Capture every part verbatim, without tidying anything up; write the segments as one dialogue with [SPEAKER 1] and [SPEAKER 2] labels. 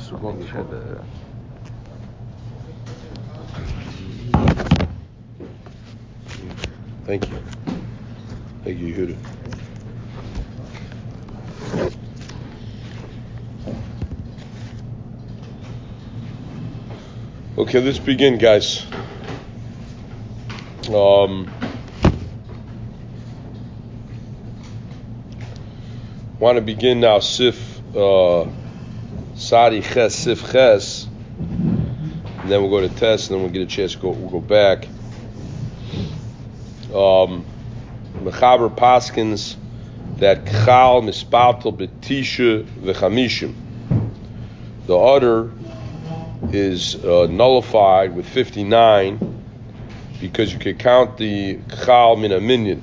[SPEAKER 1] Thank you. Thank you, Yehuda. Okay, let's begin, guys. Um, want to begin now, Sif uh, Sadi Ches, Sif Ches, and then we'll go to Tes, and then we'll get a chance to go. We'll go back. Um, Mechaber Paskins that Kchal Mispaltel B'Tisha V'Chamishim. The order is uh, nullified with fifty-nine because you can count the Kchal Min Minyan.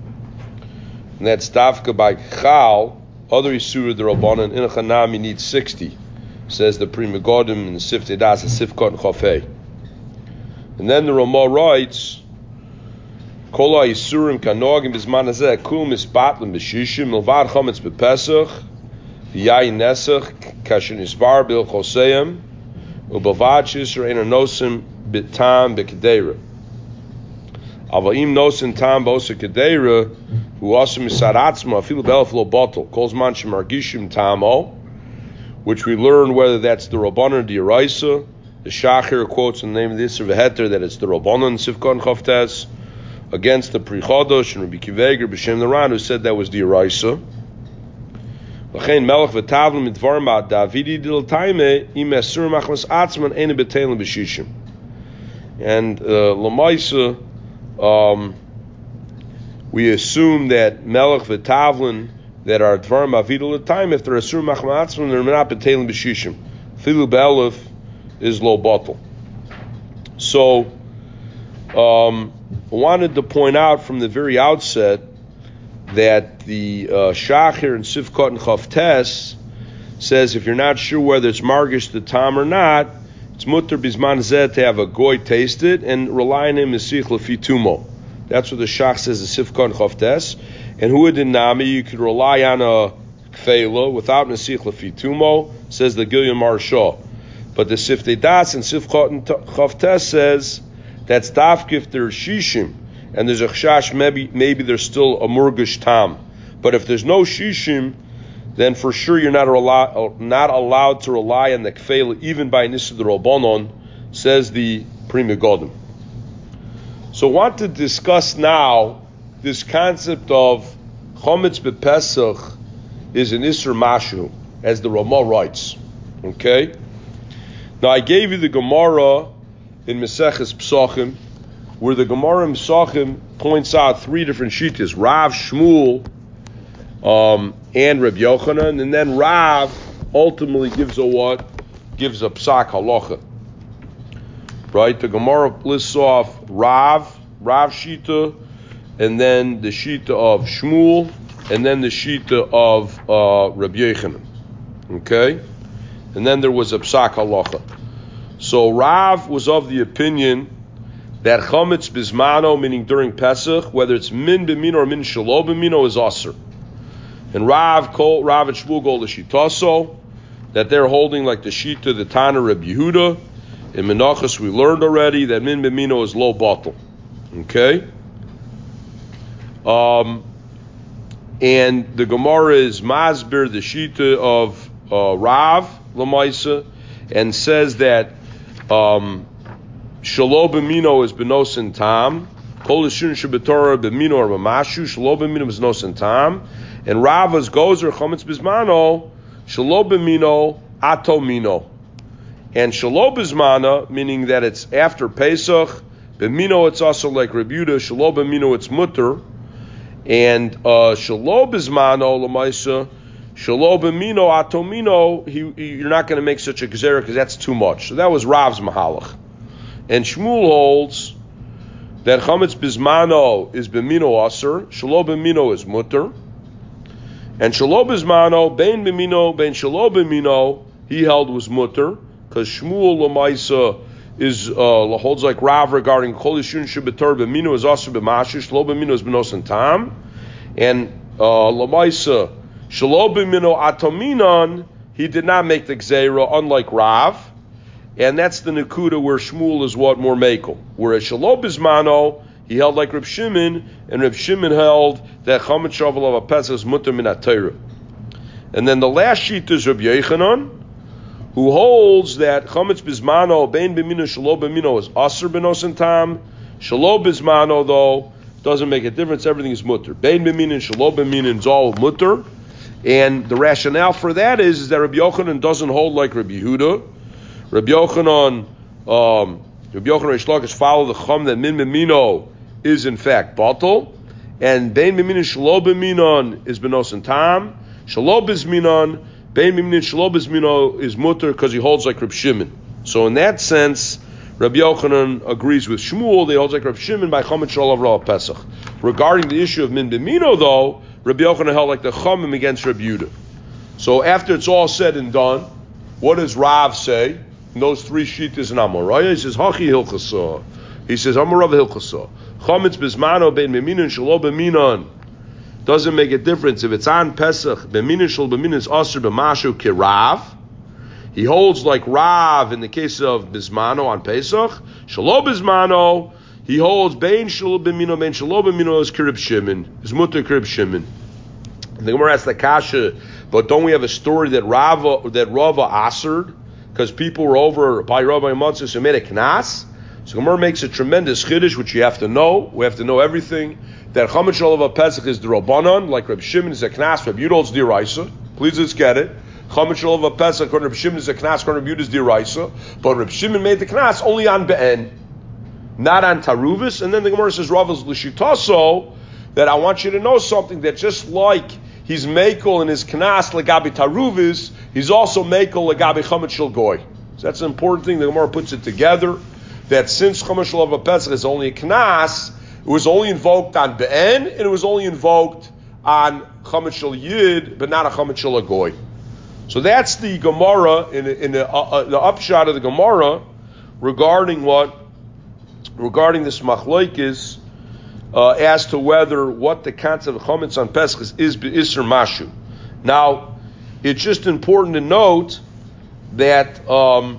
[SPEAKER 1] And that's Dafka by Kchal, other Isura the Rabbanan, in a Chanami needs sixty, says the Pri Megadim and Sif Tedas and Sif Kot and Chafei. And then the Ramah writes, Kol ha'Isurim kanogim b'zman hazeh kul misbatlim b'shishim milvad chametz b'pesach v'yayin nesach kasher nisbar bil choseim u'bavad shisra ein nosim b'tam b'kedera. Ava'im nosim tam b'osa kedera hu asim misaratzma afilu b'elef lo botol kol zman shemargishim tamo, which we learn whether that's the Rabbanan D'Oraisa. The Shachir quotes in the name of the Isser V'Heter that it's the Rabbanan Sivkon Chavtes against the Pri Chodosh and Rabbi Kiveger B'Shem the Ran, who said that was the D'Oraisa. L'chein Melech v'Tavlim midvarma Davidi dil Taime im esur machmas atzman ene betelim b'shishim. And uh, L'maisa, um, we assume that Melech v'Tavlim that are dvarim avidul time, if they're asur machmas atzman, they're not betelim b'shishim. Filu b'elef is lo bottle. So, um, I wanted to point out from the very outset that the uh, Shachir and Sifkot and Chavtes says if you're not sure whether it's Margish the Tam or not, it's Mutter Bizman Zeh to have a goy taste it and rely on him Mesich Lefi Tumo. That's what the Shach says, the Sifkot and Chavtes. And who in Nami, you could rely on a Kfela without Mesich Lefi Tumo, says the Gilyam Marshaw. But the Siftei Das and Sifkot and Chavtes says that's dafk if there's shishim and there's a chashash, maybe maybe there's still a murgish tam. But if there's no shishim, then for sure you're not allowed not allowed to rely on the kfeil even by Nisa the Rabbanon, says the Pri Megadim. So I want to discuss now this concept of chometz b'Pesach is an Isser Mashu, as the Ramah writes. Okay? Now I gave you the Gemara in Meseches Psachim, where the Gemara in Psachim points out three different shittas, Rav, Shmuel, um, and Reb Yochanan, and then Rav ultimately gives a what? Gives a Psak Halacha. Right? The Gemara lists off Rav, Rav Shita, and then the Shita of Shmuel, and then the Shita of uh, Reb Yochanan. Okay? And then there was a Psak Halacha. So Rav was of the opinion that chametz bismano, meaning during Pesach, whether it's min b'mino or min shelo b'mino, is aser. And Rav, Kol, Rav and Shmuel go to Shitaso, that they're holding like the Shita, the Tana Reb Yehuda. In Menachos we learned already that min b'mino is low bottle. Okay? Um, and the Gemara is Masber, the Shita of uh, Rav, Lamaisa, and says that Um, Shalo b'mino is b'nosin tam. Kol l'shun shebetorah b'mino or b'mashu. Shalo b'mino is b'nosin tam. And Rava's gozer chometz bizmano. Shalo b'mino ato mino. And shalo b'zmana, meaning that it's after Pesach. B'mino it's also like Rebuta. Shalo b'mino it's mutter. And uh, shalo b'zmano l'maisa. Shalo b'mino atomino, he, he, you're not going to make such a gezerah because that's too much. So that was Rav's mahalach. And Shmuel holds that chametz bizmano is b'mino aser, shalo b'mino is mutter, and shalo bizmano, bein b'mino, bein shalo b'mino, he held was mutter, because Shmuel l'maisa is, uh, holds like Rav regarding kol yishun shebetor b'mino is aser b'mashu, shalo b'mino is b'nos and tam, and uh, l'maisa, Shalo b'mino atominon, he did not make the Gzeira, unlike Rav, and that's the Nakuda where Shmuel is what more Mekel. Whereas Shelo Bismano, he held like Reb Shimon, and Reb Shimon held that Chametz Shavuot of a Pesach is mutter min HaTorah. And then the last sheet is Reb Yochanan, who holds that Chametz Bismano, Bein B'mino, Shelo B'mino is Aser B'nosen Tam. Shelo Bismano, though, doesn't make a difference. Everything is mutter. Bein B'mino and Shelo B'mino is all mutter. And the rationale for that is, is that Rabbi Yochanan doesn't hold like Rabbi Yehuda. Rabbi Yochanan, um, Rabbi Yochanan Reish Lakish follow the Chum that Min B'mino is in fact Batal. And Bein B'mino and Shelo B'mino is B'nosen Tam. Shelo B'mino, Bein B'mino and Shelo B'mino is mutter because he holds like Reb Shimon. So in that sense, Rabbi Yochanan agrees with Shmuel. They hold like Reb Shimon by Chametz Shavuot of Pesach. Regarding the issue of Min B'mino, though, Rabbi Yochanan held like the Chumim against Rabbi Yehuda. So after it's all said and done, what does Rav say in those three shittas in Amoraya? He says, Hachi Hilchasa. He says, Amorav Hilchasa. Chametz Bismano Bein B'mino and Shelo B'mino doesn't make a difference. If it's on Pesach, B'mino Shelo B'mino is Aser B'mashu Kirav. He holds like Rav in the case of Bismano on Pesach. Shelo Bismano, he holds Bein Shelo B'mino, Bein Shelo B'mino is Kirib Shimon, is Mutter Kirib Shimon. The Gemara asks the Kasha, but don't we have a story that Rava, that Rava Asered, because people were over by Rabbi Matzah, so made a Knas? So Gemara makes a tremendous Chiddush, which you have to know. We have to know everything. That Chametz Shavuot Pesach is the Rabbanon, like Reb Shimon is a Knas, Reb Yehuda holds the Diraisa. Please let's get it. Chametz Shavuot Pesach, according to Reb Shimon is a Knas, according to Reb Yehuda is the Diraisa. But Reb Shimon made the Knas only on Be'en, not on Taruvis. And then the Gemara says, Rav is L'shitaso, that I want you to know something, that just like he's Mekel in his Knas Legabi Taruvis, he's also Mekel Legabi Chametz Shel Goy. So that's an important thing. The Gemara puts it together, that since Chametz Shavuot Pesach is only a Knas, it was only invoked on Be'en, and it was only invoked on Chametz Shel Yid, but not a Chametz Shel Goy. So that's the Gemara, in, in the, uh, uh, the upshot of the Gemara, regarding what, regarding this Machlokes, uh, as to whether what the concept of Chametz on Pesach is, is Be'isr Mashu. Now, it's just important to note that um,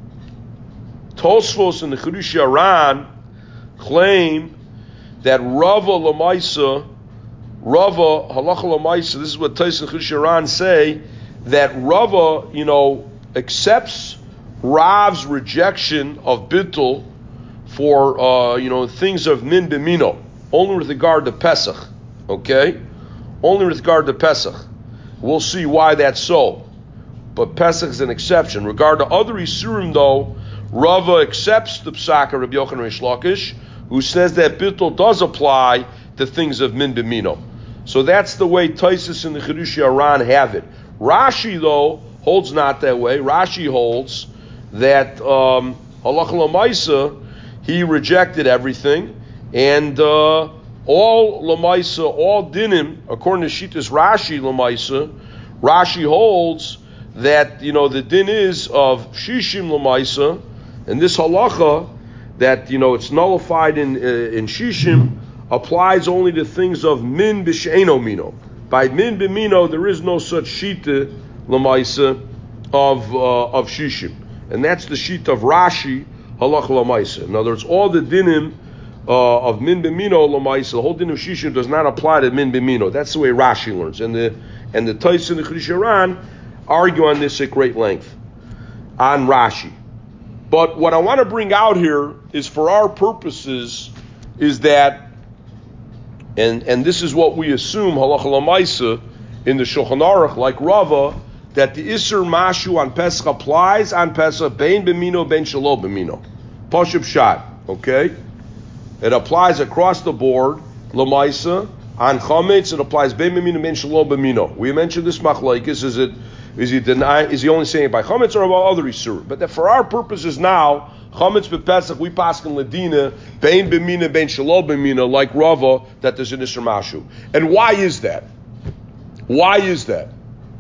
[SPEAKER 1] Tosfos and the Chedush Yaran claim that Rava Lamaisa, Rava Halacha Lamaisa, this is what Tais and Chedush Yaran say, that Rava, you know, accepts Rav's rejection of Bittul for, uh, you know, things of Min B'mino, only with regard to Pesach, okay? Only with regard to Pesach. We'll see why that's so. But Pesach is an exception. Regard to other Isurim, though, Rava accepts the Psak of Rabbi Yochanan Reish Lakish, who says that Bittul does apply to things of Min B'mino. So that's the way Taisus and the Chedush Yaran have it. Rashi, though, holds not that way. Rashi holds that um, Halacha L'maisa, he rejected everything, and uh, all L'maisa, all dinim, according to Shittas Rashi L'maisa, Rashi holds that, you know, the din is of Shishim L'maisa, and this halacha, that, you know, it's nullified in uh, in Shishim, applies only to things of Min B'She'eno Mino. By Min B'Mino, there is no such Shita L'maisa of uh, of Shishim. And that's the Shita of Rashi, Halacha L'maisa. In other words, all the dinim uh, of Min B'Mino L'maisa, the whole din of Shishim does not apply to Min B'Mino. That's the way Rashi learns. And the and the Tais and the Chedush Yaran argue on this at great length, on Rashi. But what I want to bring out here is, for our purposes, is that, and and this is what we assume, Halacha L'maisa, in the Shulchan Aruch, like Rava, that the Isser Mashu on Pesach applies on Pesach, Bein B'mino, Bein Shelo B'mino. Pashup Shad, okay? It applies across the board, L'maisa, on Chametz, it applies Bein B'mino, Bein Shelo B'mino. We mentioned this Machlokes, is it, is he deny, is he only saying it by Chametz or about other Isur? But that for our purposes now, Chametz b'Pesach, we paskin Ladina, Bein B'mina, Bein Shelo B'mina, like Rava, that there's an Isser Mashu. And why is that? Why is that?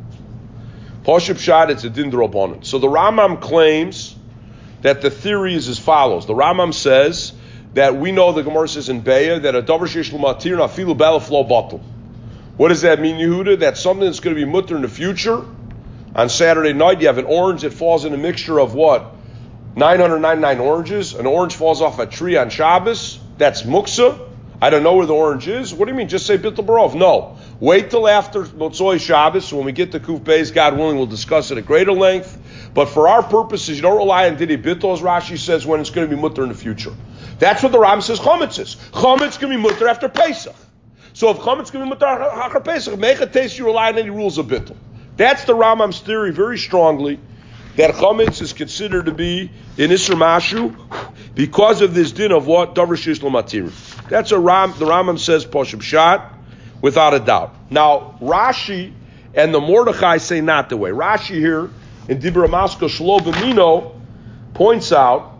[SPEAKER 1] Pashup Shad, it's a din d'Rabbanan. So the Rambam claims that the theory is as follows. The Rambam says that we know, the Gemara says in Be'ah, that a davar sheish l'matir nafilu b'elef lo batul. What does that mean, Yehuda? That something that's going to be mutter in the future, On Saturday night, you have an orange that falls in a mixture of what? nine hundred ninety-nine oranges. An orange falls off a tree on Shabbos. That's muksa. I don't know where the orange is. What do you mean? Just say Bittul Barov. No. Wait till after Motzoi Shabbos. So when we get to Kuf Beis, God willing, we'll discuss it at greater length. But for our purposes, you don't rely on Didi Bittul, as Rashi says, when it's going to be mutter in the future. That's what the Ram says Chometz is. Chometz can be mutter after Pesach. So if Chometz can be mutter after Pesach, make a taste you rely on any rules of Bittul. That's the Rambam's theory very strongly, that Chometz is considered to be in Isser Mashu because of this din of what? Davar Sheish Lo Matir. That's a Ram, the Rambam says Poshem Shat, without a doubt. Now, Rashi and the Mordechai say not the way. Rashi here in Dibra Masko Shlo B'mino points out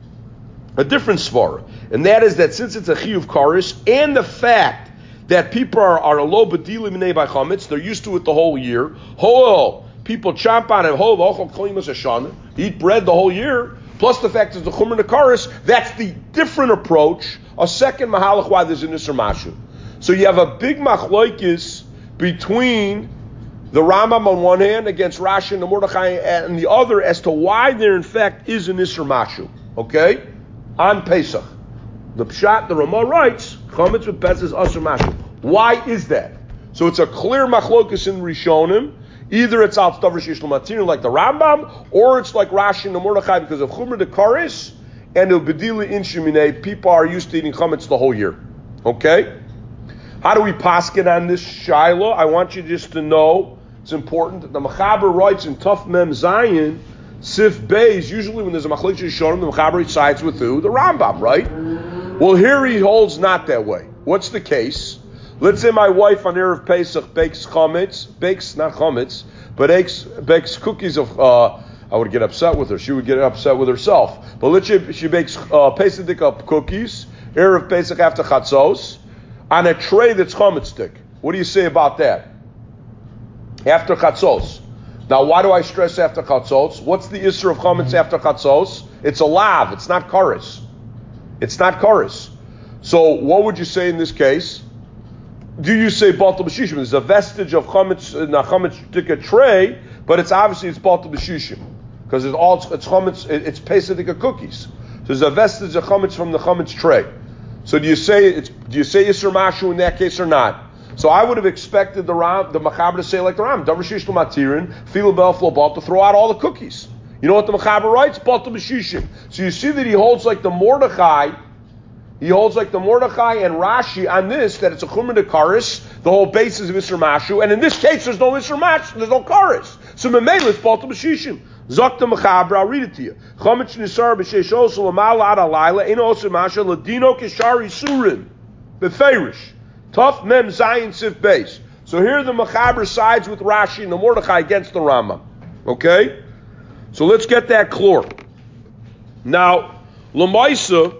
[SPEAKER 1] a different svara, and that is that since it's a chiyuv karis, and the fact that people are, are a lo b'dilim minei by chametz, they're used to it the whole year. Hol, people chomp on it. Hol v'ochol klimas hashana, eat bread the whole year. Plus the fact that the chumra nekaris, that's the different approach. A second mahalach why there's an isser mashu. So you have a big machlokes between the Rambam on one hand against Rashi and the Mordechai and the other as to why there in fact is an isser mashu. Okay. On Pesach, the Pshat, the Ramah writes, Chometz with Pesach is Asher Mashu. Why is that? So it's a clear machlokus in Rishonim. Either it's Al Davar Sheish Lo Matir like the Rambam, or it's like Rashi and the Mordechai because of Chumra de Karis and the Bedili Inshimine. People are used to eating Chometz the whole year. Okay? How do we paskin on this Shiloh? I want you just to know, it's important, that the Mechaber writes in Tuf Mem Zayin, Sif Beis, usually when there's a machlokes Rishonim, the Mechaber sides with who? The Rambam, right? Well, here he holds not that way. What's the case? Let's say my wife on Erev Pesach bakes chametz, bakes, not chametz, but bakes, bakes cookies of, uh, I would get upset with her. She would get upset with herself. But let's say she bakes uh, Pesach up cookies, Erev Pesach after Chatzos, on a tray that's chametz stick. What do you say about that? After Chatzos. Now, why do I stress after chatzos? What's the issur of chametz after chatzos? It's a lav. It's not kares. It's not kares. So, what would you say in this case? Do you say batal b'shishim? There's a vestige of chametz in a chametz tikka tray, but it's obviously it's batal b'shishim because it's all it's chametz. It's pesach cookies. So there's a vestige of chametz from the chametz tray. So, do you say it's do you say issur mashu in that case or not? So I would have expected the Ram, the Mechaber to say like the Ram, Davar Sheish Lo Matirin, Filo Bel Flo Bal, to throw out all the cookies. You know what the Mechaber writes? Batal B'shishim. So you see that he holds like the Mordechai, he holds like the Mordechai and Rashi on this, that it's a Chumra de Karis, the whole basis of Isser Mashu, and in this case there's no Isser Mashu, there's no Karis. So Memele, it's Batal B'shishim. Zok the Mechaber, I'll read it to you. Chometz Nisar B'sheish Osu L'mal Ad Alayla, Eino Osu Masha, Ladino Kishari Surin, Beferish. Tough Mem Zayin Sif Beis. So here the Mechaber sides with Rashi and the Mordechai against the Rambam. Okay? So let's get that clear. Now, Lamaisa,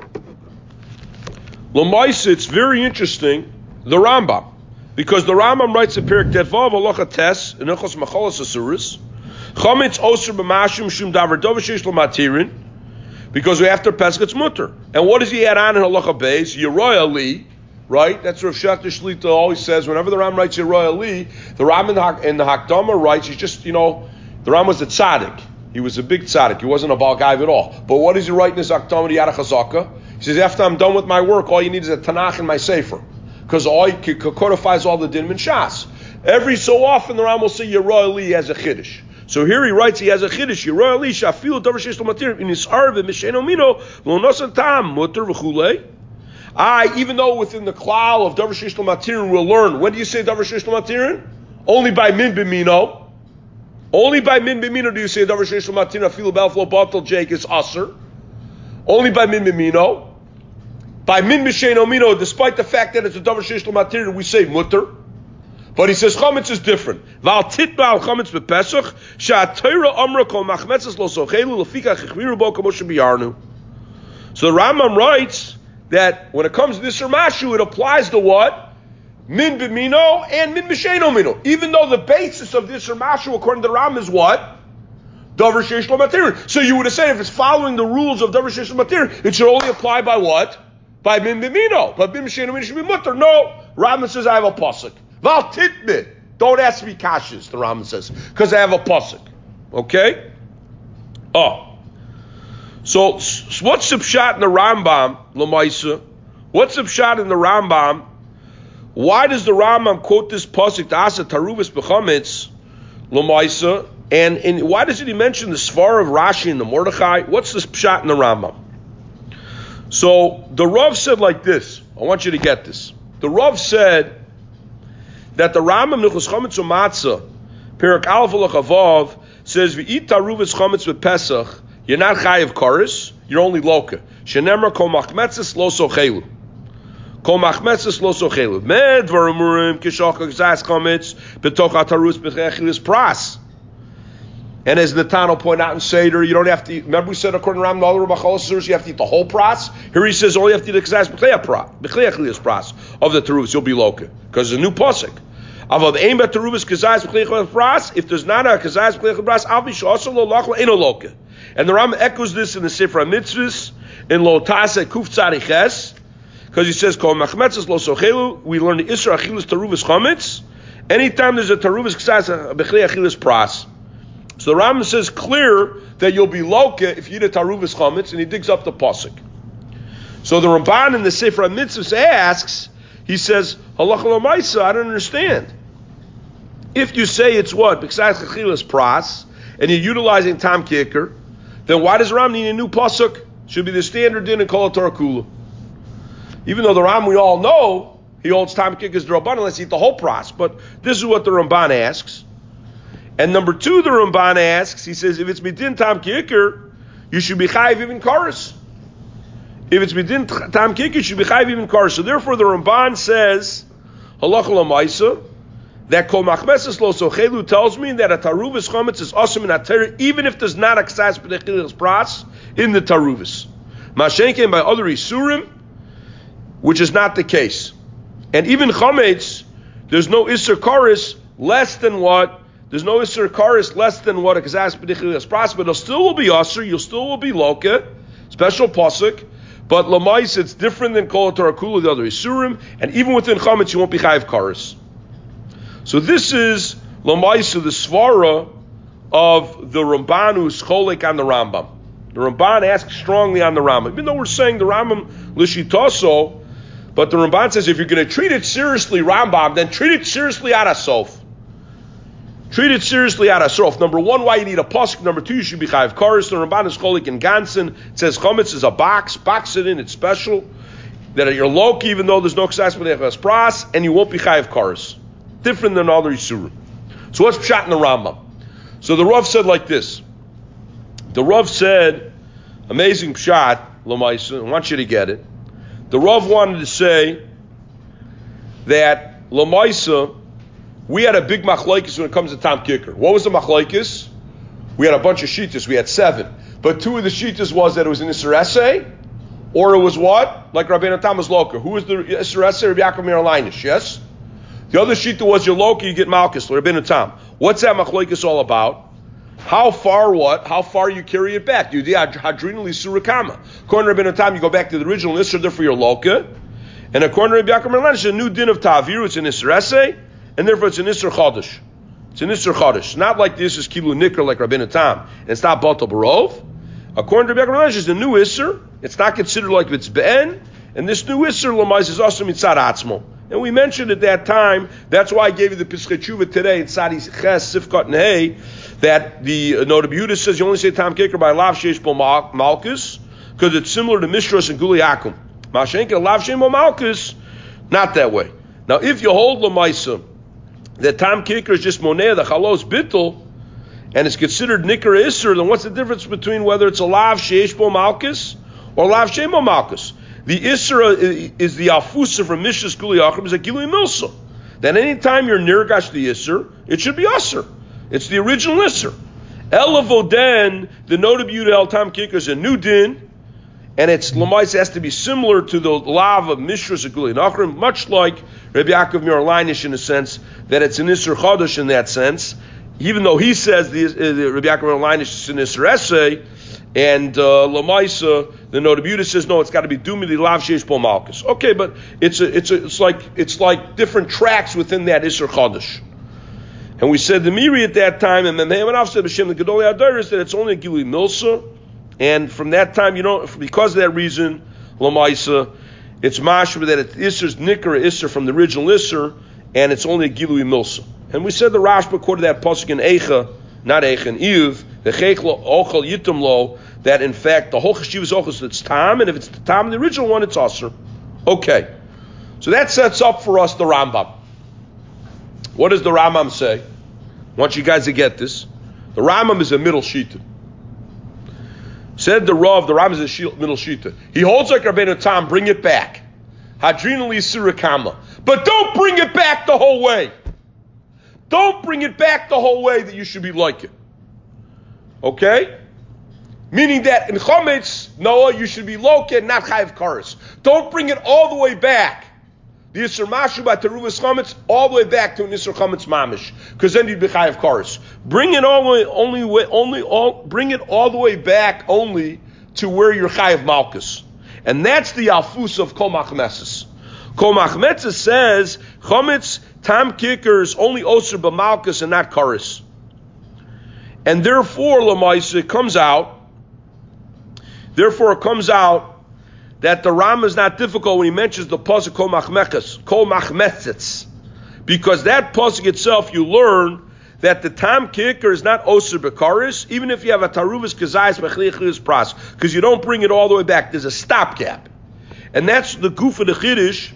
[SPEAKER 1] Lamaisa, it's very interesting, the Rambam. Because the Rambam writes in Perek Tetvav, Halacha Tes, in Ilchos Macholas Asuris, Chometz Osir B'mashim Shum Davar Davar Sheish Lo Matirin, because after Pesach it's mutter. And what does he add on in Halacha Beis? Yeroy Ali, right? That's what Rav Shachter Shlita always says. Whenever the Ram writes Yeroy Ali, the Ram in the, in the Hakdama writes, he's just, you know, the Ram was a tzaddik. He was a big tzaddik. He wasn't a Baal Gaiv at all. But what does he write in his Hakdama Yad HaChazaka? He says, after I'm done with my work, all you need is a Tanakh in my Sefer. Because all he codifies all the din and shas. Every so often the Ram will say Yeroy Ali has a chiddush. So here he writes he has a chiddush. Yeroy Ali shafilu davar sheish lo matir in his arve misheno mino lo nosan tam mutter v'chulei. I, even though within the klal of davar sheish lo matir we'll learn, when do you say davar sheish lo matir? Only by min b'mino. Only by min b'mino do you say davar sheish lo matir afilu balflo batal jake is aser. Only by min b'mino. By min b'sheino mino, despite the fact that it's a davar sheish lo matir, we say mutter. But he says chametz is different. Val titba al chametz bepesach she'atayra amra kol machmetzes lo sochelu lefika chichmiru bo kamo shebiyarnu. So the Rambam writes that when it comes to this Ramashu, it applies to what? Min b'mino and min b'sheino mino. Even though the basis of this Ramashu, according to the Rambam, is what? Davar sheish lo matir. So you would have said if it's following the rules of davar sheish lo matir, it should only apply by what? By min b'mino. But min b'sheino mino should be mutter. No. Rambam says I have a pasuk. Val titbit. Don't ask me kashas, the Rambam says, because I have a pasuk. Okay? Oh. So, so what's the pshat in the Rambam, Lamaisa? What's the pshat in the Rambam? Why does the Rambam quote this pasuk, Asa Taruvas B'chametz, Lamaisa? And, and why doesn't he mention the Svar of Rashi and the Mordechai? What's this pshat in the Rambam? So, the Rav said like this. I want you to get this. The Rav said that the Rambam Nichos Chametz U'Matzah, Perak Aleph Avav, says, V'it Taruvas Chametz B'Pesach, you're not chayiv karis, you're only loka. Shenemar kol machmetzes lo sochelu. Kol machmetzes lo sochelu. Med v'amurim kishach k'zas chametz b'toch hatarus b'chechilis pras. And as Netano pointed out in Seder, you don't have to eat, remember we said according to Ram Nalar B'chalasurs, you have to eat the whole pras? Here he says only you have to eat the k'zas b'chechilis pras of the tarus, you'll be loka. Because it's a new pasuk. Avad aim bet tarus k'zas b'chechilis pras, if there's not a k'zas b'chechilis pras, avi she'asol lo lachla eno loka. And the Rambam echoes this in the Sefer HaMitzvos, in Lo Tase Kuf Tzariches, because he says, Kol Machmetzes Lo Sochelu, we learn the Isra Achilas Taruvas Chametz, anytime there's a Taruvas Ksas Bechli Achilas Pras. So the Rambam says clear that you'll be loka if you eat a Taruvas Chametz, and he digs up the Pasuk. So the Ramban in the Sefer HaMitzvos asks, he says, Halacha L'maisa, I don't understand. If you say it's what? B'ksas Achilas Pras, and you're utilizing Tam Kicker, then why does Ram need a new pasuk? Should be the standard din and Kol Torah Kula. Even though the Ram we all know he holds Tam Kicker as the Ramban, let's eat the whole pras. But this is what the Ramban asks. And number two, the Ramban asks, he says, if it's midin Tam Kicker, you should be chayiv even kares. If it's midin Tam Kicker, you should be chayiv even kares. So therefore, the Ramban says, halacha l'maisa, that Kol Machmeses Lo Sochelu tells me that a Taruvas Chametz is awesome in Ater, even if there's not a Ksas B'Nechilas Pras in the Taruvas. Mashenken by other Isurim, which is not the case. And even Chametz, there's no Isser Karis less than what? There's no Isser Karis less than what a Ksas B'Nechilas Pras, but it still will be Asr, you'll still will be Loka, special Pasuk, but Lamais, it's different than Kol Torah Kula, the other Isurim, and even within Chametz, you won't be Chayiv Karis. So this is Lamaisa, the Svara of the Ramban who's cholik on the Rambam. The Ramban asks strongly on the Rambam. Even though we're saying the Rambam Lishitaso, but the Ramban says if you're going to treat it seriously, Rambam, then treat it seriously Arasof. Treat it seriously Arasof. Number one, why you need a pasuk. Number two, you should be chayiv kares. The Ramban is cholik in Gansen. It says chametz is a box. Box it in, it's special. That you're low, even though there's no ksas b'nechas pras, and you won't be chayiv kares. Different than other Yisurim. So what's pshat in the Rambam? So the Rav said like this. The Rav said, amazing pshat, Lamaisa, I want you to get it. The Rav wanted to say that Lamaisa, we had a big machlokes when it comes to Tam Kicker. What was the machlokes? We had a bunch of shittas, we had seven. But two of the shittas was that it was an Isser Essay, or it was what? Like Rabbeinu Tam was Loka. Who was the Isser Essay? Rabbi Yaakov Meir Leinish, yes? The other shita was your Loki, you get Malchus, Rabbeinu Tam. What's that machlokes all about? How far what? How far you carry it back? You do hadrinally surakama. According to Rabbeinu Tam, you go back to the original Isser, therefore your Loka. And according to Rabbi Yaakov Meir Leinish, it's a new din of Ta'avir, it's an Isser Essay, and therefore it's an Isser Chodesh. It's an Isser Chodesh. Not like this is Kilu Nikr like Rabbeinu Tam. And it's not Batal Barov. According to Rabbi Yaakov Meir Leinish, it's a new Isser. It's not considered like it's Ben. And this new Isser, Lamais, is also Mitzad Atzmo. And we mentioned at that time, that's why I gave you the Pischei Tshuva today in Sadi Ches, Sifkat and Hey, that the uh, Noda B'Yehuda says you only say Tam Kicker by Lav Sheish Bo Malkus, because it's similar to Mishras and Guli Akum. Mashenka, Lav Sheish Bo Malkus, not that way. Now, if you hold Lamaisa, that Tam Kicker is just Moneh, the Chalos Bittul, and it's considered Nikar Isser, then what's the difference between whether it's a Lav Sheish Bo Malkus or Lav Sheish Bo Malkus? The Isra is the Afusa from Mishras Guli Achim, is a Gilui Milsa. Then anytime you're Nirgash the Isser, it should be Asr. It's the original Isser. Elavoden, the Noda B'Yehuda El Tam Kicker is a new din, and its Lamais has to be similar to the Lav of Mishras Guli Achim, much like Rabbi Yaakov Meir Leinish in a sense, that it's an Isser Chodesh in that sense, even though he says the, uh, the Rabbi Yaakov Meir Leinish is an Isser Essay, and uh, Lamaisa, the Noda B'Yehuda says no, it's got to be Dumidi Lav Sheish Bo Malkus. Okay, but it's a, it's a, it's like it's like different tracks within that Isser Chodesh. And we said the Miri at that time, and then Mehamanav said B'Shem the Gedolei Adaris that it's only a Gilui Milsa, and from that time you don't, because of that reason, Lamaisa, it's mashma that it's Isser's Nikar Isser from the original Isser, and it's only a Gilui Milsa. And we said the Rashba quoted that pasuk in Eicha, not Eicha, in Iyuv, the Cheichlo Ochel Yitam Lo, that in fact the whole Cheshiv is Ochel, so it's Tam, and if it's the Tam, the original one, it's Aser. Okay. So that sets up for us the Rambam. What does the Rambam say? I want you guys to get this. The Rambam is a middle shita. Said the Rav, the Rambam is a shi- middle shita. He holds like Rabbeinu Tam, bring it back. Hadrinali Sirakama. But don't bring it back the whole way. Don't bring it back the whole way that you should be like it. Okay? Meaning that in Chometz, Noah, you should be loket, not Chayav Kares. Don't bring it all the way back. The Yisr Mashu by Teruvas Chometz, all the way back to an Yisr Chometz Mamish. Because then you'd be Chayav Kares. Bring it all the way, only way, only all, bring it all the way back only to where you're Chayav Malkus. And that's the Alfus of Kol Machmetzes. Kol Machmetzes says, Chometz, Tam Kicker is only Osir B'Malkus and not Kares. And therefore, Lamaisa, it comes out, Therefore, it comes out that the Ram is not difficult when he mentions the pasuk Kol Machmetzes, Kol Machmetzes, because that pasuk itself, you learn that the Tam Kicker is not Osir B'Karis, even if you have a Taruvas Kazayas Mechliachlius Pras, because you don't bring it all the way back. There's a stopgap, and that's the goof of the Chiddush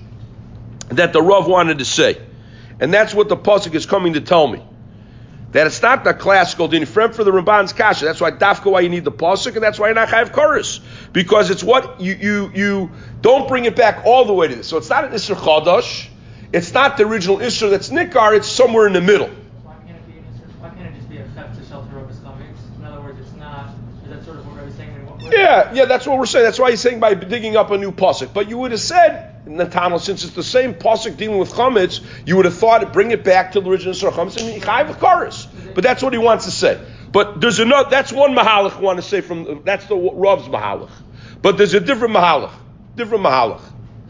[SPEAKER 1] that the Rav wanted to say, and that's what the pasuk is coming to tell me. That it's not the classical din frem for the Ramban's kasha. That's why dafka why you need the pasuk, and that's why you're not chayav kares, because it's what you you you don't bring it back all the way to this. So it's not an isser chadash. It's not the original isser that's nikar. It's somewhere in the middle.
[SPEAKER 2] Why can't it be an isser? Why can't it just be a chef to shelter of his stomachs? In other words, it's not. Is that sort of what I was saying? In what way?
[SPEAKER 1] Yeah, yeah, that's what we're saying. That's why he's saying by digging up a new pasuk. But you would have said, Natanel, since it's the same pasuk dealing with chametz, you would have thought bring it back to the original isser chametz and chayav kares. But that's what he wants to say. But there's another. That's one mahalach I want to say from. That's the Rav's mahalach. But there's a different mahalach, different mahalach,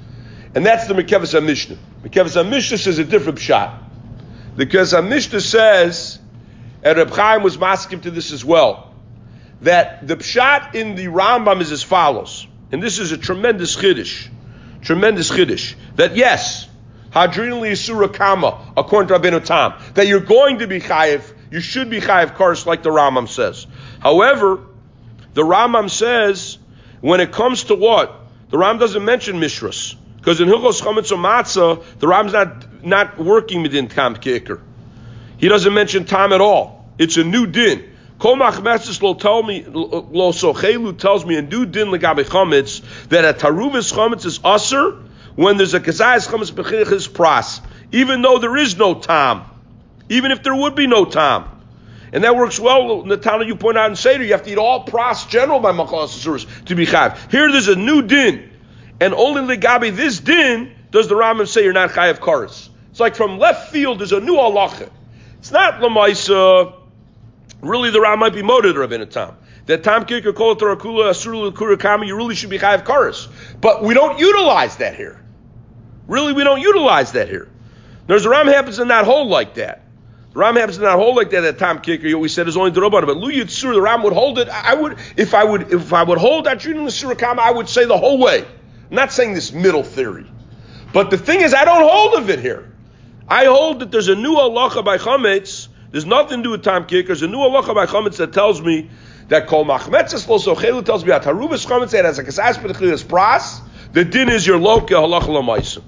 [SPEAKER 1] and that's the Mekevas HaMishnah. Mekevas HaMishnah says a different shot. Because HaMishnah says, and Reb Chaim was masking to this as well, that the pshat in the Rambam is as follows, and this is a tremendous chiddush, tremendous chiddush. That yes, Hadrin li Yisura Kama, according to Rabbeinu Tam, that you're going to be chayiv, you should be chayiv kares, like the Rambam says. However, the Rambam says, when it comes to what? The Rambam doesn't mention Mishras. Because in Hilchos Chametz Matzah, the Rambam's not, not working within Tam Kicker. He doesn't mention Tam at all. It's a new din. Kol Machmetzes lo tell me, lo sochelu tells me in new din legabe Chametz, that a Taruvas Chametz is Aser, when there's a Kazayas Chametz Bechilchis Pras, even though there is no Tam, even if there would be no Tam. And that works well, Natana, you point out in Seder, you have to eat all Pras general by Machalas Asuras to be Chayav. Here there's a new din, and only Legabe this din does the Rambam say you're not Chayav Kares. It's like from left field, there's a new halacha. It's not Lamaisa, really the Rambam might be moted Rabbeinu Tam. That Tam Kicker Kol Tarakula Asur Kurakami, you really should be Chayav Kares. But we don't utilize that here. Really, we don't utilize that here. There's a Ram happens to not hold like that. The Ram happens to not hold like that at Tam Kicker. You always said is only the Rabban, but Lu Yitzur, the Ram would hold it. I would, if I would, if I would hold that Trin Surakama, I would say the whole way. I'm not saying this middle theory, but the thing is, I don't hold of it here. I hold that there's a new halacha by Chametz. There's nothing to do with Tam Kicker. There's a new halacha by Chametz that tells me that Kol Machmetzes Lo Sochelu tells me that Haruvas Chametz that has a Kasas B'Techlias Pras. The din is your Loka halacha l'maisa.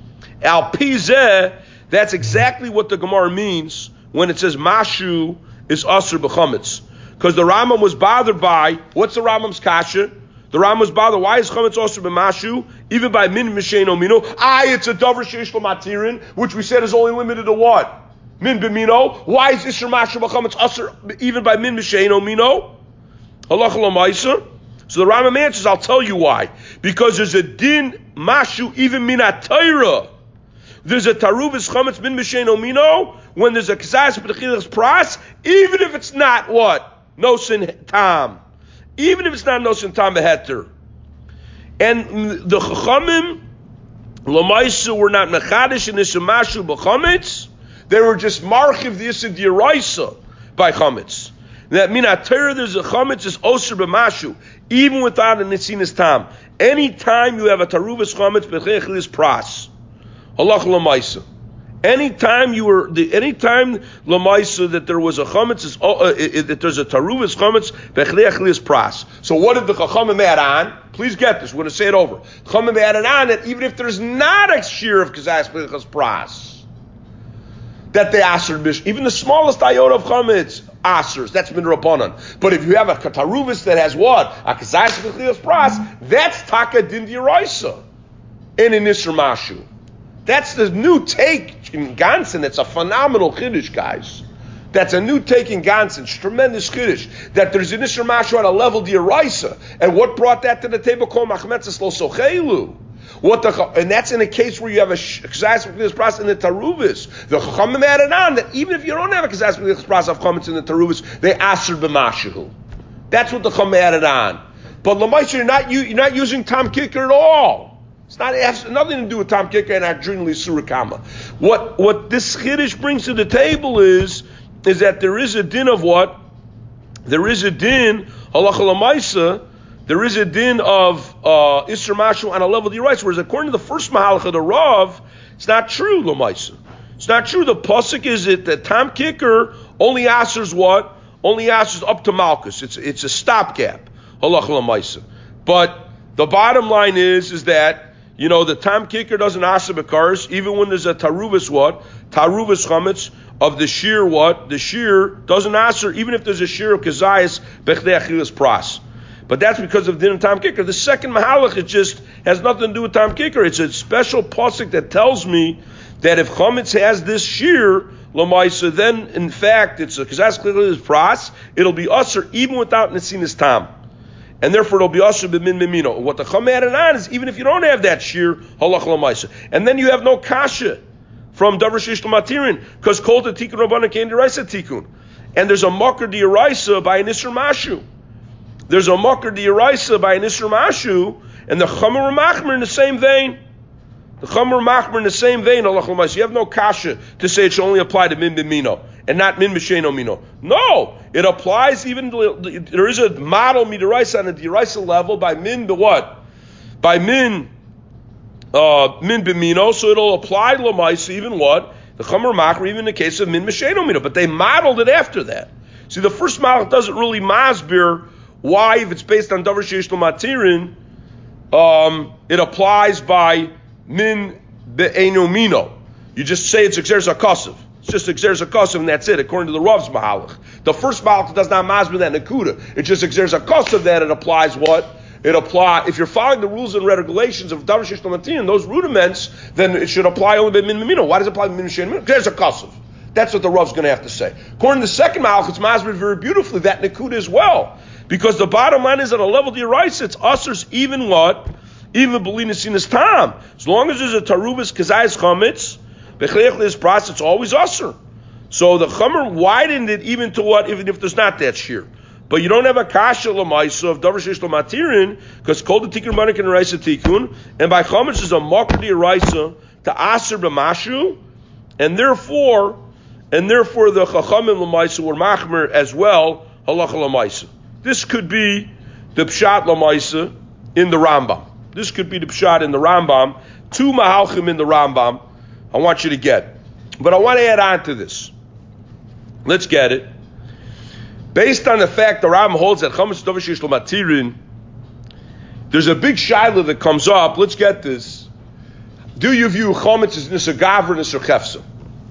[SPEAKER 1] Al Pizeh. That's exactly what the Gemara means when it says Mashu is Asr b'chametz. Because the Rambam was bothered by, what's the Rambam's kasha? The Rambam was bothered, why is Chametz Asr b'mashu? Even by min mishein mino. Ah, it's a davar sheish l'matirin, which we said is only limited to what? Min b'mino. Why is Isr Mashu b'chametz Asr even by min mishein mino? Halacha l'maisa. So the Rambam answers, I'll tell you why. Because there's a din Mashu even minat Torah. There's a Taruvas Chametz Min Mishein Omino when there's a Kazas B'Techilachs Pras, even if it's not what? Nosin Tam. Even if it's not Nosin Tam Beheter. And the Chachamim, Lamaisa, were not Mechadish in this Mashu B'Chametz, They were just marchiv the Issa D'Oraisa by chametz. That mean at Torah there's a chametz is osir b'mashu, even without a nitzinas tam. Anytime you have a taruvas chametz b'cheichlis pras, halach l'maisa. Anytime you were, the, anytime l'maisa that there was a chametz is uh, uh, that there's a taruvas chametz b'cheichlis pras. So what did the chachamim add on? Please get this. We're going to say it over. Chachamim added on that even if there's not a shear of kazayas b'cheichlis pras, that they aser, even the smallest iota of chametz asers, that's min rabbanan. But if you have a kataruvis that has what? A kazayas b'cheichlis pras, that's taka din d'oraisa in an isser mashu. That's the new take in Gansen. It's a phenomenal chiddush, guys. That's a new take in Gansen. It's tremendous chiddush. That there's an isser mashu on a level d'oraisa. And what brought that to the table? Kol machmetzes lo sochelu. What the, and that's in a case where you have a kazayas b'cheichlis pras in the taruvis. The chachamim added on that even if you don't have a kazayas b'cheichlis pras of chametz in the taruvis, they aser b'mashu. That's what the chachamim added on. But l'maisa, you're not you're not using tam kicker at all. It's not, it has nothing to do with tam kicker and adrenally surakama. What what this chiddush brings to the table is is that there is a din of what? There is a din halacha l'maisa. There is a din of uh, Isser Mashu on a level of the rights, whereas according to the first Mahalach of the Rav, it's not true, L'maisa. It's not true. The Pasuk is it that Tam Kicker only answers what? Only answers up to Malchus. It's it's a stopgap, Halach L'maisa. But the bottom line is, is that, you know, the Tam Kicker doesn't answer Bekars, even when there's a Taruvas what? Taruvas Chametz of the shear what? The shear doesn't answer, even if there's a shear of Kazayas Bechdei Achilas Pras. But that's because of din of Tam Kicker. The second Mahalach, it just has nothing to do with Tam Kicker. It's a special pasuk that tells me that if chametz has this shear, l'maisa, then in fact it's a kazas klilis pras. It'll be usher even without nesinas tam, and therefore it'll be usher b'min mimino. What the chacham added on is even if you don't have that shear, halach l'maisa, and then you have no kasha from davar sheish l'matirin because kol the tikkun rabbanan came to raisa tikkun, and there's a makar d'oraisa by an isser mashu. There's a makar d'oraisa by an isser mashu, and the chamor machmer in the same vein. The chamor machmer in the same vein. You have no kasha to say it should only apply to min b'mino and not min b'sheino mino. No, it applies even. There is a model midoraisa on the d'oraisa level by min the what? By min uh, min b'mino, so it'll apply l'maisa even what? The chamor machmer even in the case of min b'sheino mino. But they modeled it after that. See, the first model doesn't really masbir why, if it's based on davar sheish l'matirin, um, it applies by min be'enu mino. You just say it's exeres hakasiv. It's just exeres hakasiv, and that's it, according to the Rav's mahalach. The first mahalach does not masbir that nakuda. It just exeres hakasiv that it applies what? It apply if you're following the rules and regulations of davar sheish l'matirin, those rudiments, then it should apply only by min mino. Why does it apply by min shein mino? Exeres hakasiv. That's what the Rav's going to have to say. According to the second mahalach, it's masbir very beautifully that nakuda as well. Because the bottom line is at a level of the rights, it's users even what? Even belinas in his tam. As long as there's a tarubas kazayas chametz, bechleichlis pras, it's always usher. So the chamer widened it even to what? Even if there's not that shear. But you don't have a kasha l'maisa of davar sheish l'matirin, because kol the tikkun manik and raisa tikkun, and by chametz is a makar d'oraisa to aser b'mashu, and therefore, and therefore the chachamim l'maisa were machmer as well, halacha l'maisa. This could be the pshat l'maisa in the Rambam. This could be the pshat in the Rambam. Two mahalchim in the Rambam. I want you to get. But I want to add on to this. Let's get it. Based on the fact the Rambam holds that chametz davar sheish l'matirin, there's a big shaila that comes up. Let's get this. Do you view chametz as nisar gavra, nisar chefsa?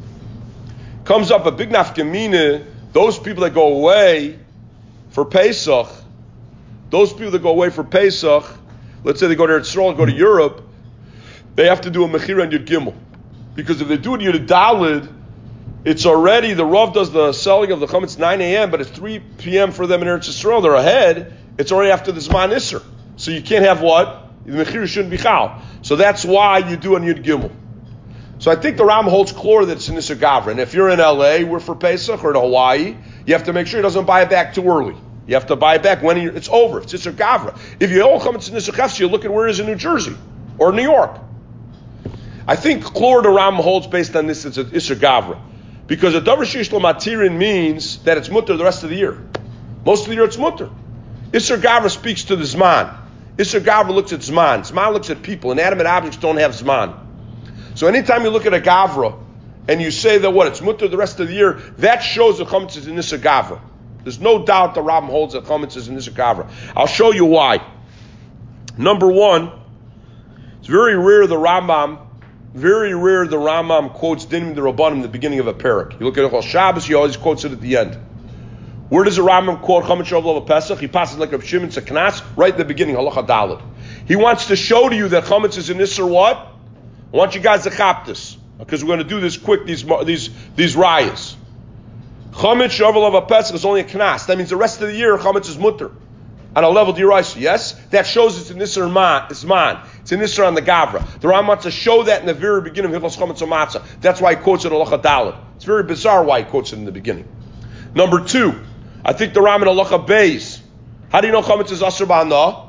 [SPEAKER 1] Comes up a big nafkamina. Those people that go away for Pesach, those people that go away for Pesach, let's say they go to Eretz Yisrael, go to Europe, they have to do a Mechira and Yud Gimel. Because if they do it Yud Dalid, it's already, the Rav does the selling of the Chametz nine a.m., but it's three p.m. for them in Eretz Yisrael, they're ahead, it's already after the Zman Isser. So you can't have what? The Mechira shouldn't be Chal. So that's why you do a Yud Gimel. So I think the Ram holds clear that it's an Isser Gavra. And if you're in L A, we're for Pesach, or in Hawaii, you have to make sure he doesn't buy it back too early. You have to buy it back when he, it's over. It's Isser Gavra. If you all come to Nisser Chefs, you look at where it is in New Jersey or New York. I think Klor the Ram holds based on this, it's an Isser Gavra. Because a davar sheish lo matirin means that it's mutter the rest of the year. Most of the year it's mutter. Isser Gavra speaks to the Zman. Isser Gavra looks at Zman. Zman looks at people. Inanimate objects don't have Zman. So anytime you look at a Gavra and you say that what, it's mutter the rest of the year, that shows the Chametz is in Isser Gavra. There's no doubt the Rambam holds that Chametz is in Isser Gavra. I'll show you why. Number one, it's very rare the Rambam, very rare the Rambam quotes Dinim de Rabbanim in the beginning of a parak. You look at Echol Shabbos, he always quotes it at the end. Where does the Rambam quote Chametz Shavuot Pesach? He passes like Reb Shimon, it's a Knas, right at the beginning, Halacha Daled. He wants to show to you that Chametz is in Isser what? I want you guys to chop this, because we're going to do this quick, these these these rayas. Chametz Shavuot Pesach is only a Knas. That means the rest of the year, Chametz is mutter. On a level d'Oraisa, yes? That shows it's in Isser Man, it's man. It's in Isser on the Gavra. The Rambam wants to show that in the very beginning of Hilchos Chametz Matzah. That's why he quotes it Halacha Daled. It's very bizarre why he quotes it in the beginning. Number two, I think the Rambam in Halacha Beis. How do you know Chametz is Asr Ba'ana?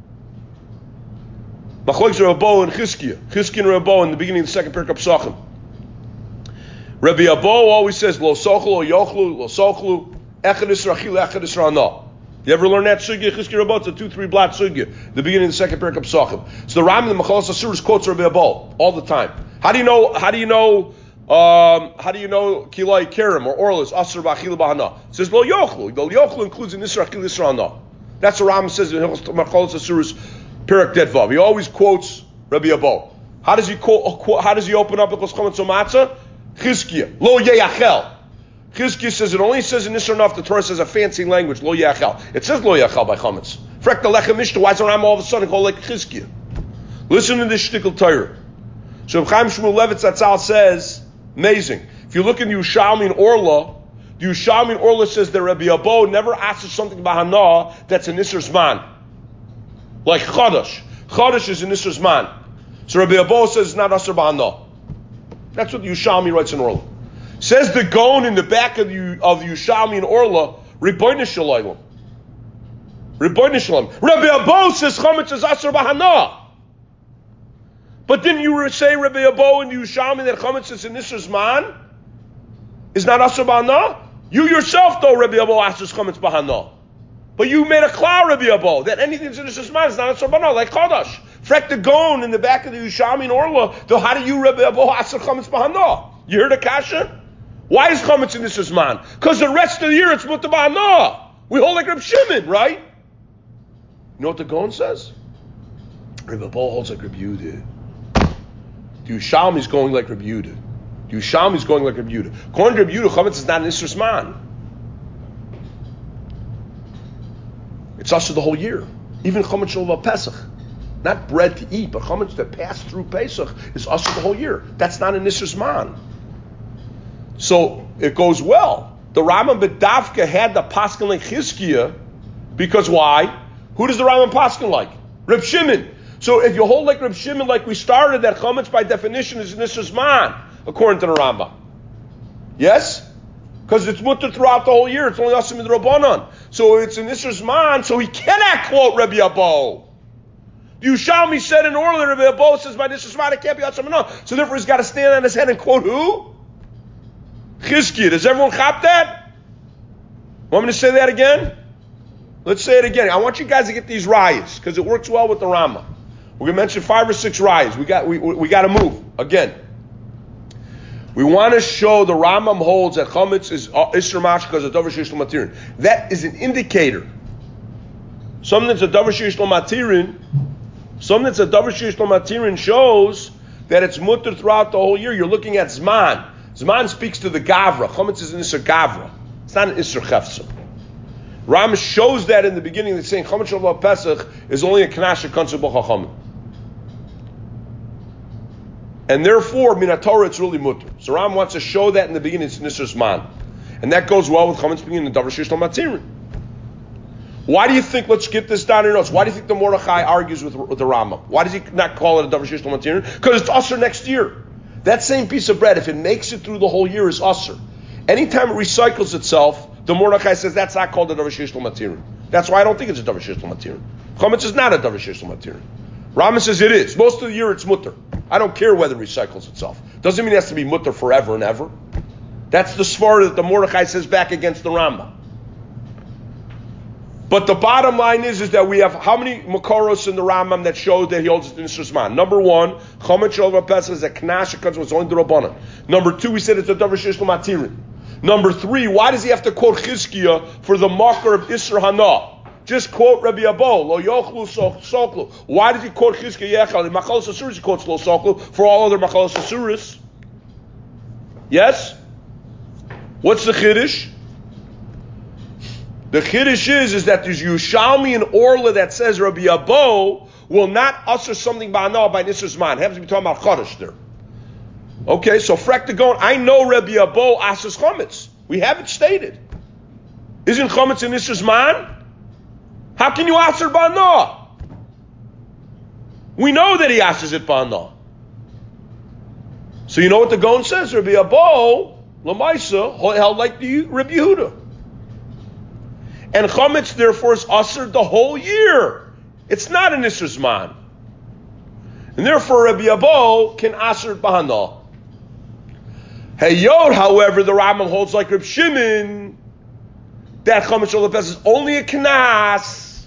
[SPEAKER 1] Machlokes Rebbe and Chizkiah. Chizkiah and Rebbe in the beginning of the second parak of Pesachim. Rabbi Abo always says, Lo sochlu, lo yochlu, lo sochlu, echad Isra achil, echad Isra ana. You ever learn that sugya? Chizkiah Rebbe, it's a two, three blot sugya. The beginning of the second parak of Pesachim. So the Rambam in the Machalas Asuras quotes Rabbi Abo all the time. How do you know, how do you know, Um, how do you know kilai kerem or orlis asr b'achila b'hana? It says lo yochlu. The yochlu includes in isra achil isra hana. That's what Rambam says in Machalas Asuras Perak Detvav. He always quotes Rabbi Abo. How does he quote? How does he open up the Chametz Matzah? Chizkiah lo yeyachel. Chizkiah says it only says in isra enough. The Torah says a fancy language lo yeyachel. It says lo yeyachel by Chametz. Frek the lechem mishta. Why does Rambam all of a sudden go like Chizkiah? Listen to this shtickle Torah. So Chaim Shmuel Levitz Zatzal says. Amazing. If you look in the Yerushalmi and Orla, the Yerushalmi and Orla says that Rabbi Abo never asks something about Hana that's an Isser Zman. Like Chadash. Chadash is an Isser Zman. So Rabbi Abo says it's not Asr B'Hana. That's what the Yerushalmi writes in Orla. Says the Gon in the back of the, of the Yerushalmi and Orla, Rebbeinu Shalom. Rebbeinu Shalom. Rabbi Abo says Chametz is Asr B'Hana. But didn't you say, Rabbi Abo and the Yerushalmi, that Chametz is in Isser Zman? Is not Asr B'Hana? You yourself, though, Rabbi Abo, asks Chametz B'Hana. But you made a klal, Rabbi Abo, that anything that's in Isser Zman is not Asr B'Hana, like Chodesh. Frek the Gon in the back of the Yerushalmi and Orla, though how do you, Rabbi Abo, ask Chametz B'Hana? You heard the kasha? Why is Chametz in Isser Zman? Because the rest of the year it's Mutter B'Hana. We hold like Reb Shimon, right? You know what the Gon says? Rabbi Abo holds like Reb Yehuda. The Yerushalmi is going like Rabbi Yehuda. The Yerushalmi is going like Rabbi Yehuda. According to Rabbi Yehuda, Chametz is not an Isser Zman. It's also the whole year. Even Chametz Shavuot Pesach. Not bread to eat, but Chametz that passed through Pesach is also the whole year. That's not an Isser Zman. So it goes well. The Rambam B'Davka had the Paskin like Chizkiah because why? Who does the Rambam Paskin like? Reb Shimon. So if you hold like Reb Shimon, like we started, that Chametz by definition is an Isser Zman, according to the Rambam. Yes? Because it's mutter throughout the whole year. It's only Asim Rabbanan. So it's an Isser Zman, so he cannot quote Rabbi Abo. The Yerushalmi said in order, Rabbi Abo says by Isser Zman, it can't be Asim Rabbanan. So therefore he's got to stand on his head and quote who? Chizkiah. Does everyone chop that? Want me to say that again? Let's say it again. I want you guys to get these rayas, because it works well with the Rambam. We're going to mention five or six rayas. We got we we got to move again. We want to show the Rambam holds that Chametz is Isser Mash because of Davar Sheish Lo Matirin. That is an indicator. Something that's a Davar Sheish Lo Matirin, something that's a Davar Sheish Lo Matirin shows that it's mutter throughout the whole year. You're looking at Zman. Zman speaks to the Gavra. Chametz is an Isser Gavra. It's not an Isser Chefsa. Ram shows that in the beginning. They're saying Chametz Shavuot Pesach is only a Knash Kansu B'Chachamim. And therefore, Minatorah, it's really mutter. So Ram wants to show that in the beginning, it's Nisr Zman. And that goes well with Chametz being in the Davar Sheish Lo Matirin. Why do you think, let's get this down in your notes, why do you think the Mordechai argues with, with the Rambam? Why does he not call it a Davar Sheish Lo Matirin? Because it's Usher next year. That same piece of bread, if it makes it through the whole year, is Usher. Anytime it recycles itself, the Mordechai says that's not called a Davar Sheish Lo Matirin. That's why I don't think it's a Davar Sheish Lo Matirin. Chametz is not a Davar Sheish Lo Matirin. Rambam says it is. Most of the year it's mutter. I don't care whether it recycles itself. Doesn't mean it has to be mutter forever and ever. That's the svara that the Mordechai says back against the Rambam. But the bottom line is, is that we have how many Makoros in the Rambam that show that he holds it in Nisrasman? Number one, Chomet Shalva Pesach is a Knash because it's only the Rabbanan. Number two, we said it's a Davar Sheish L'Matirin. Number three, why does he have to quote Chizkiah for the marker of Isser Hana? Just quote Rabbi Abo, Lo Yochlu Soklu. Why does he quote Chizkiah Yechal? In Machalos Asuris he quotes Lo Soklu for all other Machalos Asuris. Yes? What's the Chiddush? The Chiddush is, is that there's Yushalmi and Orla that says Rabbi Abo will not utter something by now by Nisr's man. Happens to be talking about Chodesh there. Okay, so Frek the Gon, I know Rabbi Abo asks Chometz. We have it stated. Isn't Chometz in Nisr's man? How can you ask it by now? We know that he asks it by now. So you know what the Gon says? Rabbi Abo, Lamaisa, held like the Rabbi Yehuda. And Chometz, therefore, is ushered the whole year. It's not an Isser's man. And therefore, Rabbi Abo can usher Bahana. Hayod, however, the Rambam holds like Reb Shimon, that Chometz Shalapes is only a Knas.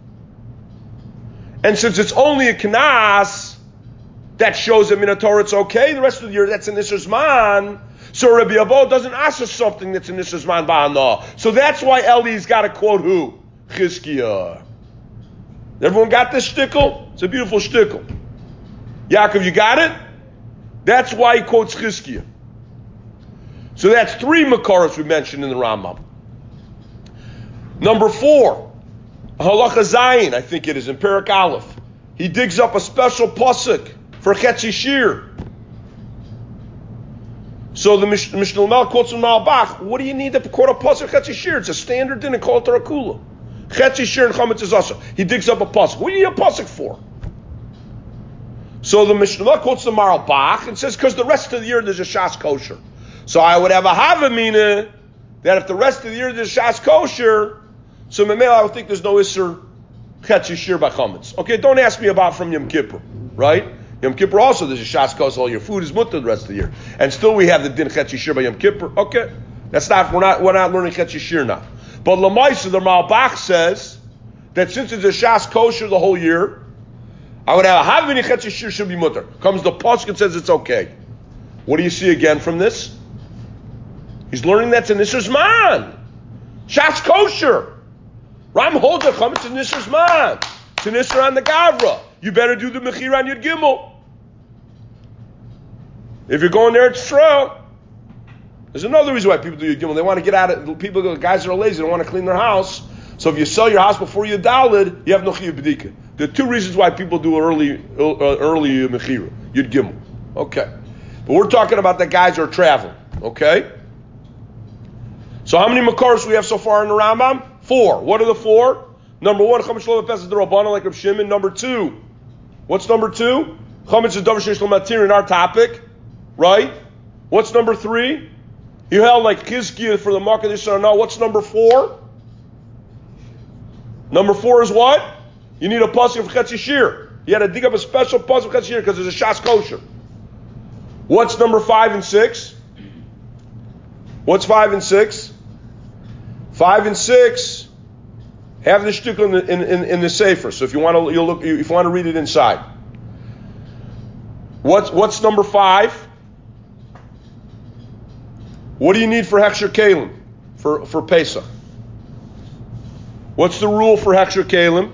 [SPEAKER 1] And since it's only a Knas, that shows that Minatorah it's okay. The rest of the year, that's an Isser's man. So Rabbi Abo doesn't ask us something that's in Nisr's man ba'ana. So that's why Eli's got to quote who? Chizkiah. Everyone got this shtickle? It's a beautiful shtickle. Yaakov, you got it? That's why he quotes Chizkiah. So that's three Makaros we mentioned in the Rambam. Number four, Halacha Zayin, I think it is, in Perak Aleph. He digs up a special pasuk for Chetzi Shir. So the Mishnah Lamel quotes from Malbach, what do you need to quote a pasuk Chetzi Shir? It's a standard din and call it Tarakula. Chetzi Shir and Chometz is also. He digs up a pasuk. What do you need a pasuk for? So the Mishnah Lamel quotes the Malbach and says, because the rest of the year there's a Shas kosher. So I would have a Havamina that if the rest of the year there's a Shas kosher, so Memel I would think there's no Isser Chetzi Shir by Chometz. Okay, don't ask me about from Yom Kippur, right? Yom Kippur also, there's a Shas kosher, all your food is mutter the rest of the year. And still we have the din Chetzi Shir by Yom Kippur. Okay, that's not, we're not, we're not learning Chetzi Shir now. But Lamaisa, the Malbach says that since it's a Shas kosher the whole year, I would have a Havini Chetzi Shir should be mutter. Comes the pasuk and says it's okay. What do you see again from this? He's learning that's an Nisr's man. Shas kosher. Ram holds a Chometz in Nisr's man. It's an Nisr on the Gavra. You better do the Mechira on Yud Gimel. If you're going there, it's true. There's another reason why people do Yud Gimel. They want to get out of, people, guys that are lazy, they don't want to clean their house. So if you sell your house before you dalid, you have no Chiyuv B'dika. There are two reasons why people do early, uh, early Mechira, Yud Gimel. Okay. But we're talking about the guys who are traveling. Okay? So how many Makaros we have so far in the Rambam? Four. What are the four? Number one, Chometz Shelo Pesach the Rabbanan like Reb Shimon. Number two, what's number two? Chometz is Davar Sheish L'Matir in our topic, right? What's number three? You held like Chizkiah for the mark of this or no. What's number four? Number four is what? You need a pasuk of Chetzi Shir. You had to dig up a special pasuk of Chetzi Shir because there's a Shas kosher. What's number five and six? What's five and six? Five and six have the shtickle in the in, in, in the sefer. So if you want to, you'll look. If you want to read it inside. What's what's number five? What do you need for Hechsher Kalim for for Pesach? What's the rule for Hechsher Kalim?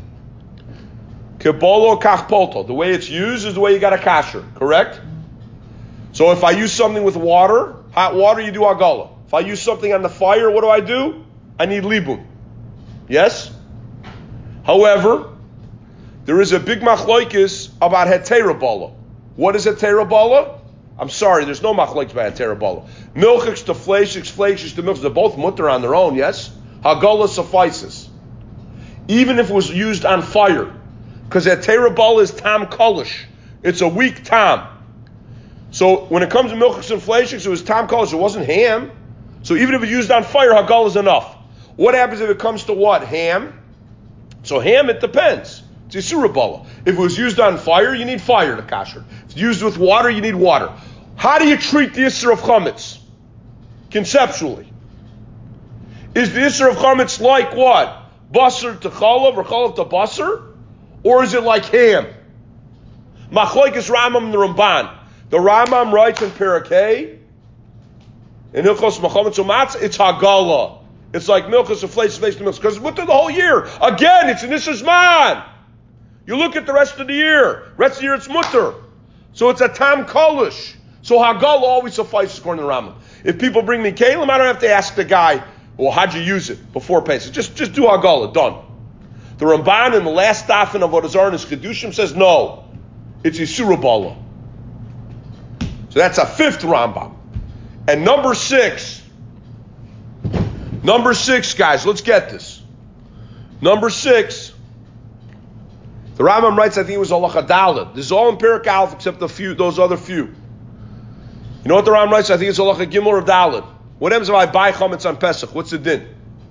[SPEAKER 1] Kebolo kachpolto. The way it's used is the way you got a kasher. Correct. So if I use something with water, hot water, you do agala. If I use something on the fire, what do I do? I need libun. Yes? However, there is a big machloikis about hetera bala. What is hetera bala? I'm sorry, there's no machloikis about hetera bala. Milchiks to fleishiks, fleishiks to milchiks, they're both mutter on their own, yes? Hagala suffices. Even if it was used on fire. Because hetera bala is tam kolish. It's a weak tam. So when it comes to milchiks and fleishiks, it was tam kolish, it wasn't ham. So even if it's used on fire, hagal is enough. What happens if it comes to what? Ham? So ham, it depends. It's Yisura Bala. If it was used on fire, you need fire to kasher. If it's used with water, you need water. How do you treat the Yisur of Chometz? conceptually. Is the Isser of Chametz like what? Basar to Chalav or Chalav to Basar? Or is it like ham? Machlokes Rambam and the Ramban. The Rambam writes in Parakeh, in Hilchos Mechametz U'Matzah, it's Hagala. It's like milchus of flesh, flesh to milk. Because it's within the whole year. Again, it's an Isser's man. You look at the rest of the year. Rest of the year, it's mutter. So it's a tam kolish. So Hagala always suffices according to the Rambam. If people bring me kalim, I don't have to ask the guy, well, how'd you use it before Pesach? Just, just do Hagala, done. The Ramban in the last dafin of Avodah Zarah in his Kedushim says no. It's Yisura Bala. So that's a fifth Rambam. And number six, number six, guys, let's get this. Number six, the Rambam writes, I think it was Halacha Daled. This is all in Perek Aleph except the few, those other few. You know what the Rambam writes? I think it's Halacha Gimel or Daled. What happens if I buy chametz on Pesach? What's the din?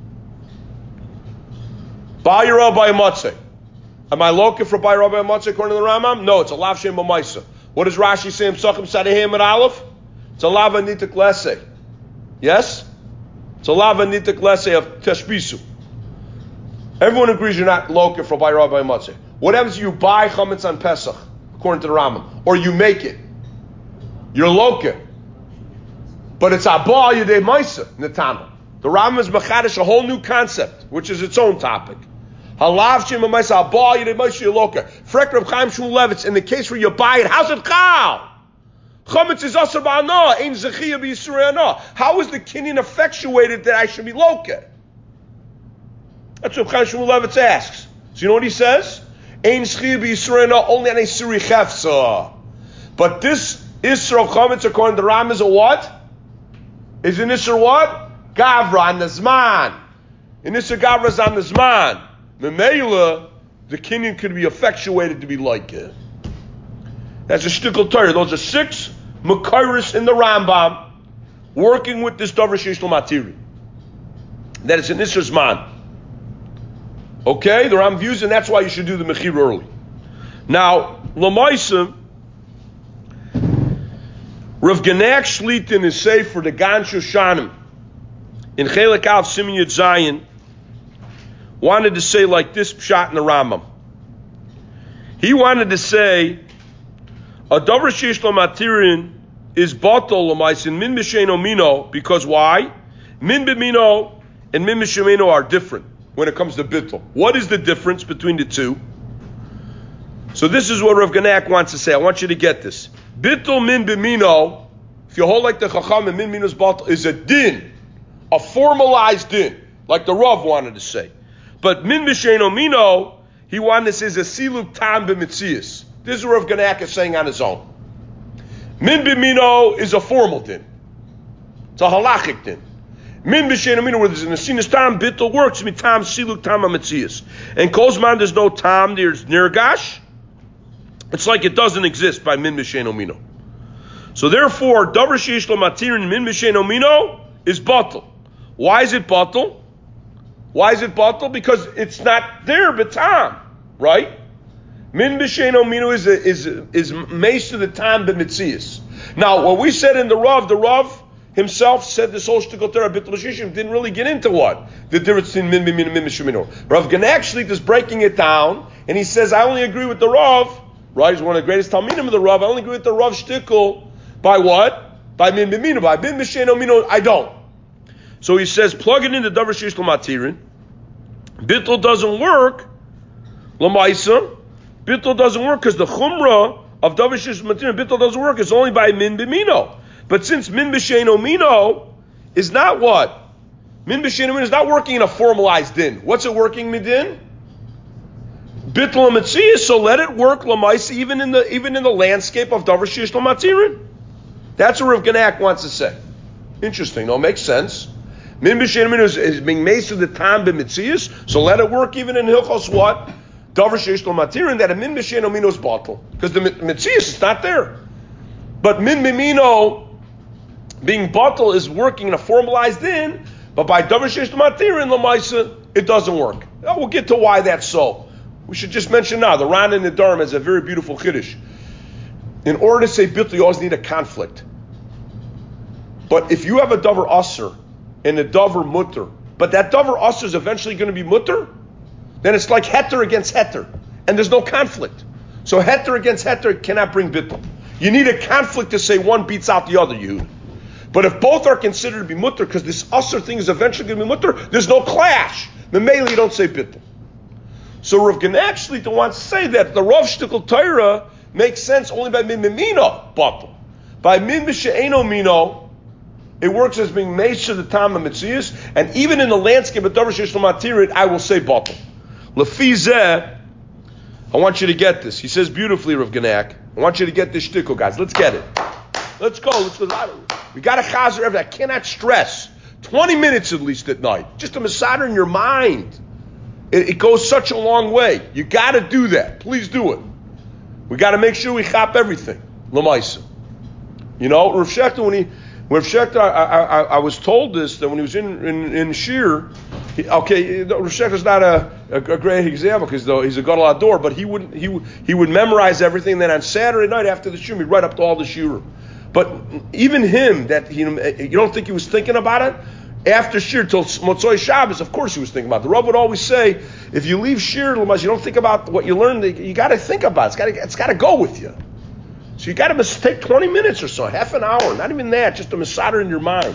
[SPEAKER 1] Buy your rabbi matzah. Am I local for buy rabbi matzah according to the Rambam? No, it's a lav shem b'maisa. What does Rashi say in Psachim Sadehim and Aleph? It's a lav anitik lese. Yes? It's a lav anitik lese of teshbisu. Everyone agrees you're not local for buy rabbi matzah. What happens if you buy chametz on Pesach according to the Rambam? Or you make it? You're local. But it's Abba Yedei Maisa, Netama. The Rambam is Machadish, a whole new concept, which is its own topic. Halav Shem Maisa, Abba Yedei Maisa Yeloka. Frek Reb Chaim Shmulevitz, in the case where you buy it, how's it Chal? Chametz is Asar Ba'ana, Ein Zechiyah B'Yisrei Ana. How is the kinyan effectuated that I should be Loka? That's what Chaim Shmulevitz asks. So you know what he says? Ein Zechiyah B'Yisrei Ana, only on a Siri Chefsa. But this Isra of Chametz, according to the Rambam, is a what? Is an Isser what? Gavra on the Zman. An Isser Gavra is on the Zman. Memela, the kinyan could be effectuated to be like it. That's a shtickle Torah. Those are six Makairis in the Rambam working with this Davar Sheish L'Matiri. That is an Isser Zman. Okay? The Rambam views, and that's why you should do the Mechir early. Now, L'Maisa, Rav Genak Shlit in his Sefer, the Gan Shoshanim, in Chelek Av Siman Yud Zayin, wanted to say like this pshat in the Rambam. He wanted to say, a Davar Sheish L'Matirin is Batal L'Maisin Min B'Sheino Mino, because why? Min B'Mino and Min B'Shemeno are different when it comes to Bittul. What is the difference between the two? So this is what Rav Genak wants to say. I want you to get this. Bittul min b'mino, if you hold like the Chacham and min minus batal, is a din, a formalized din, like the Rav wanted to say. But min b'sheino mino, he wanted to say is a siluk tam b'mitzias. This is what Rav Genak is saying on his own. Min b'mino is a formal din. It's a halachic din. Min b'sheino mino, where there's an asinas tam, bittul works, mitam siluk tam b'mitzias. And kozman, there's no tam, there's nirgash. It's like it doesn't exist by min b'sheino mino. So therefore, davar sheish lo matirin min b'sheino mino is batal. Why is it batal? Why is it batal? Because it's not there b'tam, right? Min b'sheino mino is a, is a, is meis to the tam b'mitzias. Now, what we said in the Rav, the Rav himself said this whole shtickle Torah bittul shishim didn't really get into what the difference between min b'mino and min b'sheino mino. Rav Genak Shlit is breaking it down, and he says, I only agree with the Rav. Right, he's one of the greatest Talmidim of the Rav. I only agree with the Rav shtickle by what? By min b'mino. By min b'sheino mino, I don't. So he says, plug it into davar sheish l'matirin. Bittul doesn't work. L'maisa, bittul doesn't work because the chumrah of davar sheish l'matirin, bittul doesn't work. It's only by min b'mino. But since min b'sheino mino is not what? Min b'sheino mino is not working in a formalized din. What's it working midin? Bittul Mitzvah, so let it work Lamaisa even in the even in the landscape of Davar Sheish L'Matirin. That's what Rav Genak wants to say. Interesting, no, makes sense. Min b'sheino mino is, is being made to the tam b'mitzias, so let it work even in Hilchos what? Davar Sheish L'Matirin, that a min b'sheino mino is batal. Because the mitzias is not there. But min b'mino being batal is working in a formalized din, but by Davar Sheish L'Matirin, L'Maisa, it doesn't work. Now we'll get to why that's so. We should just mention now, the Ran in the Dharm has a very beautiful chiddush. In order to say bittul, you always need a conflict. But if you have a davar asr and a davar mutter, but that davar asr is eventually going to be mutter, then it's like heter against heter, and there's no conflict. So heter against heter cannot bring bittul. You need a conflict to say one beats out the other, Yehud. But if both are considered to be mutter, because this asr thing is eventually going to be mutter, there's no clash. Memele, you don't say bittul. So Rav Gana actually wants to say that the Rav Shtickle Torah makes sense only by min mimino batal. By min m'she'eno mino, it works as being meisha the tam of mitzias, and even in the landscape of davar sheish lo matirid, I will say batal. Lefi zeh, I want you to get this. He says beautifully, Rav Ganak. I want you to get this shtickle, guys. Let's get it. Let's go. Let's go. We got a chazer every. I cannot stress. Twenty minutes at least at night. Just a masada in your mind. It, it goes such a long way. You got to do that. Please do it. We got to make sure we chop everything. Lamaisa. You know, Rav Shechter, when he, when Rav Shechter, I, I, I was told this, that when he was in, in, in Shir, he, okay, Rav Shechter's not a, a, a great example because though he's a gadol hador, but he would, he would, he would memorize everything. Then on Saturday night after the Shir, he'd write up to all the Shir. But even him, that he, you don't think he was thinking about it? After Shir till Motzoi Shabbos, of course he was thinking about it. The Rav would always say, if you leave Shir, you don't think about what you learned, you got to think about it. It's got to, it's got to go with you. So you got to take twenty minutes or so, half an hour, not even that, just a masada in your mind.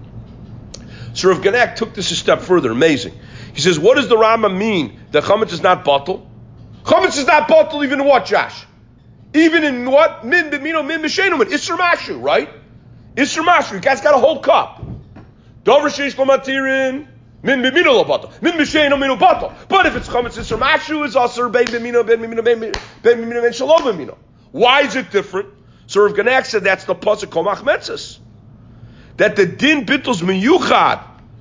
[SPEAKER 1] So Rav Ganak took this a step further, amazing. He says, what does the Rambam mean that chametz is not batal? Chametz is not batal even in what, Josh? Even in what? Min b'mino, min b'sheinu, Isser Mashu, right? Isser Mashu, you guys got a whole cup. Davar sheish lo matirin, min b'mino lo batal. Min b'sheinu, minu batal. But if it's chametz Isser Mashu, it's aser ben b'mino, ben b'mino, ben b'mino, ben shalom b'mino. Why is it different? So Rav Ganak said that's the pasuk kol machmetzes. That the din bittus miyuchad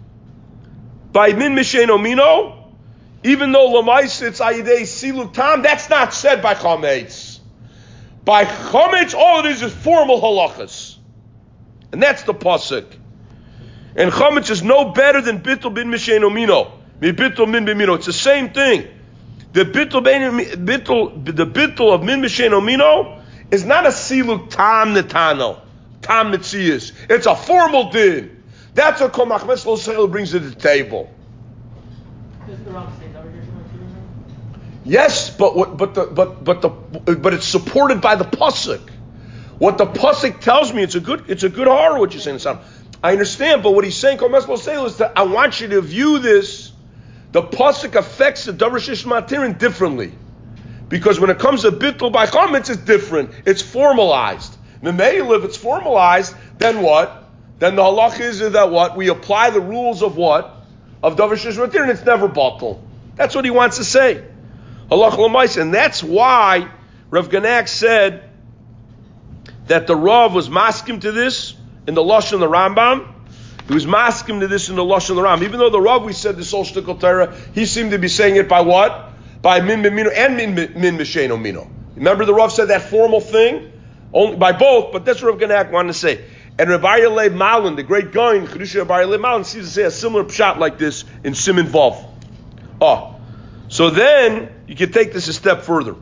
[SPEAKER 1] by min b'sheinu mino, even though lamais it's ayidei siluk tam, that's not said by chametz. By chametz, all it is is formal halachas, and that's the pasuk. And chametz is no better than bittul bin misheino mino, mi bittul min b'mino. It's the same thing. The bittul bittul the bittul of min misheino mino is not a siluk tam netano, tam netzias. It's a formal din. That's what kol machmetzes lo seilu brings to the table.
[SPEAKER 2] Does the Ram say davar sheish lo matirin?
[SPEAKER 1] Yes, but what, but the but but the but it's supported by the pasuk. What the pasuk tells me, it's a good it's a good horror. What you're saying, Sam. I understand, but what he's saying, Kol Machmetzes Lo Seilu, is that I want you to view this. The pasuk affects the davar sheish lo matirin differently, because when it comes to bittul by chametz, it's different. It's formalized. Memele, if it's formalized, then what? Then the halach is that what we apply the rules of what of davar sheish lo matirin. It's never batal. That's what he wants to say. Halach l'maisa, and that's why Rav Ganak said that the Rav was maskim to this in the Lashon the Rambam. He was maskim to this in the Lashon the Rambam. Even though the Rav, we said this whole shtickle Torah, he seemed to be saying it by what? By min b'mino and min min b'sheino mino. Remember the Rav said that formal thing only by both, but that's what Rav Ganak wanted to say. And Rabbi Yelei Malin, the great guy in Chedush Rabbi Yelei Malin, seems to say a similar pshat like this in Siman Vav. Oh, so then you can take this a step further.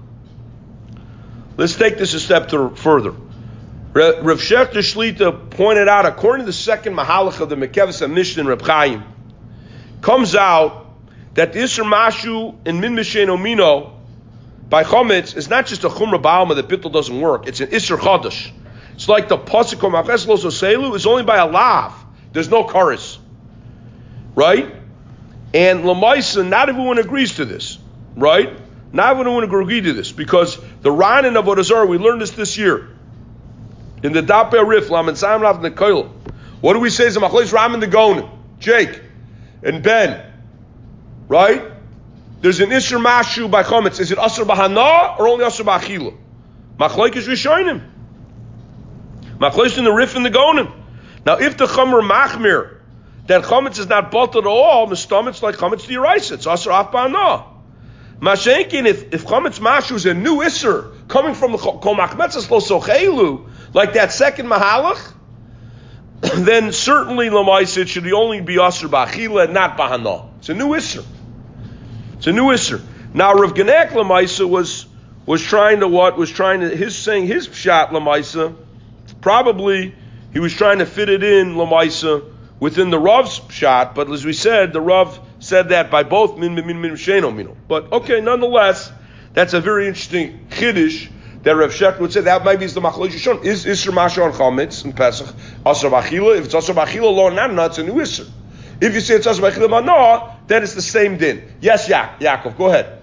[SPEAKER 1] Let's take this a step to, further. Rav Shechter Shlita pointed out, according to the second Mahalach of the Mekeves HaMishnah in Reb Chaim, comes out that the Isser Mashu in Min Misheino Mino by Chometz is not just a Chumra Ba'alma that bittul doesn't work. It's an Isser Chodesh. It's like the pasuk Kol Machmetzes Lo Seilu is only by a lav. There's no chorus, right? And Lamaisa, not everyone agrees to this, right? Not everyone agrees to this because the Ran in Avodah Zarah, we learned this this year in the Dapei Rif Lamed Zayin Rav Nekoil. What do we say? Zamachleis Ram and the Gonen, Jake and Ben, right? There's an Isser Mashu by Chometz. Is it Asr Bahana or only Asr Ba'achila? Machleik is Rishonim. Machleis in the Rif and the Gonen. Now, if the Chomer Machmir, that Chometz is not bottled at all, Mistam, it's like Chometz D'Oraisa. It's Asr Af Bahana. Mashenkin, if, if Chometz Mashu is a new Isser coming from the Kol Machmetzes Lo Sochelu, like that second Mahalach, then certainly Lamaisa it should only be Asr Ba'achila and not Bahana. It's a new Isser. It's a new Isser. Now Rav Ganak Lamaisa was was trying to what? Was trying to his saying his pshat Lamaisa. Probably he was trying to fit it in Lamaisa within the Rav's shot, but as we said, the Rav said that by both min min min sheino mino. But okay, nonetheless, that's a very interesting chiddush that Rav Shechter would say that maybe is the machlokes yishon. Is Isser Masha on Chametz in Pesach Asar B'Achila? If it's Asar B'Achila lo nana, it's a new Isser. If you say it's Asar B'Achila Manoah, then it's the same din. Yes, Ya- Yaakov, go ahead.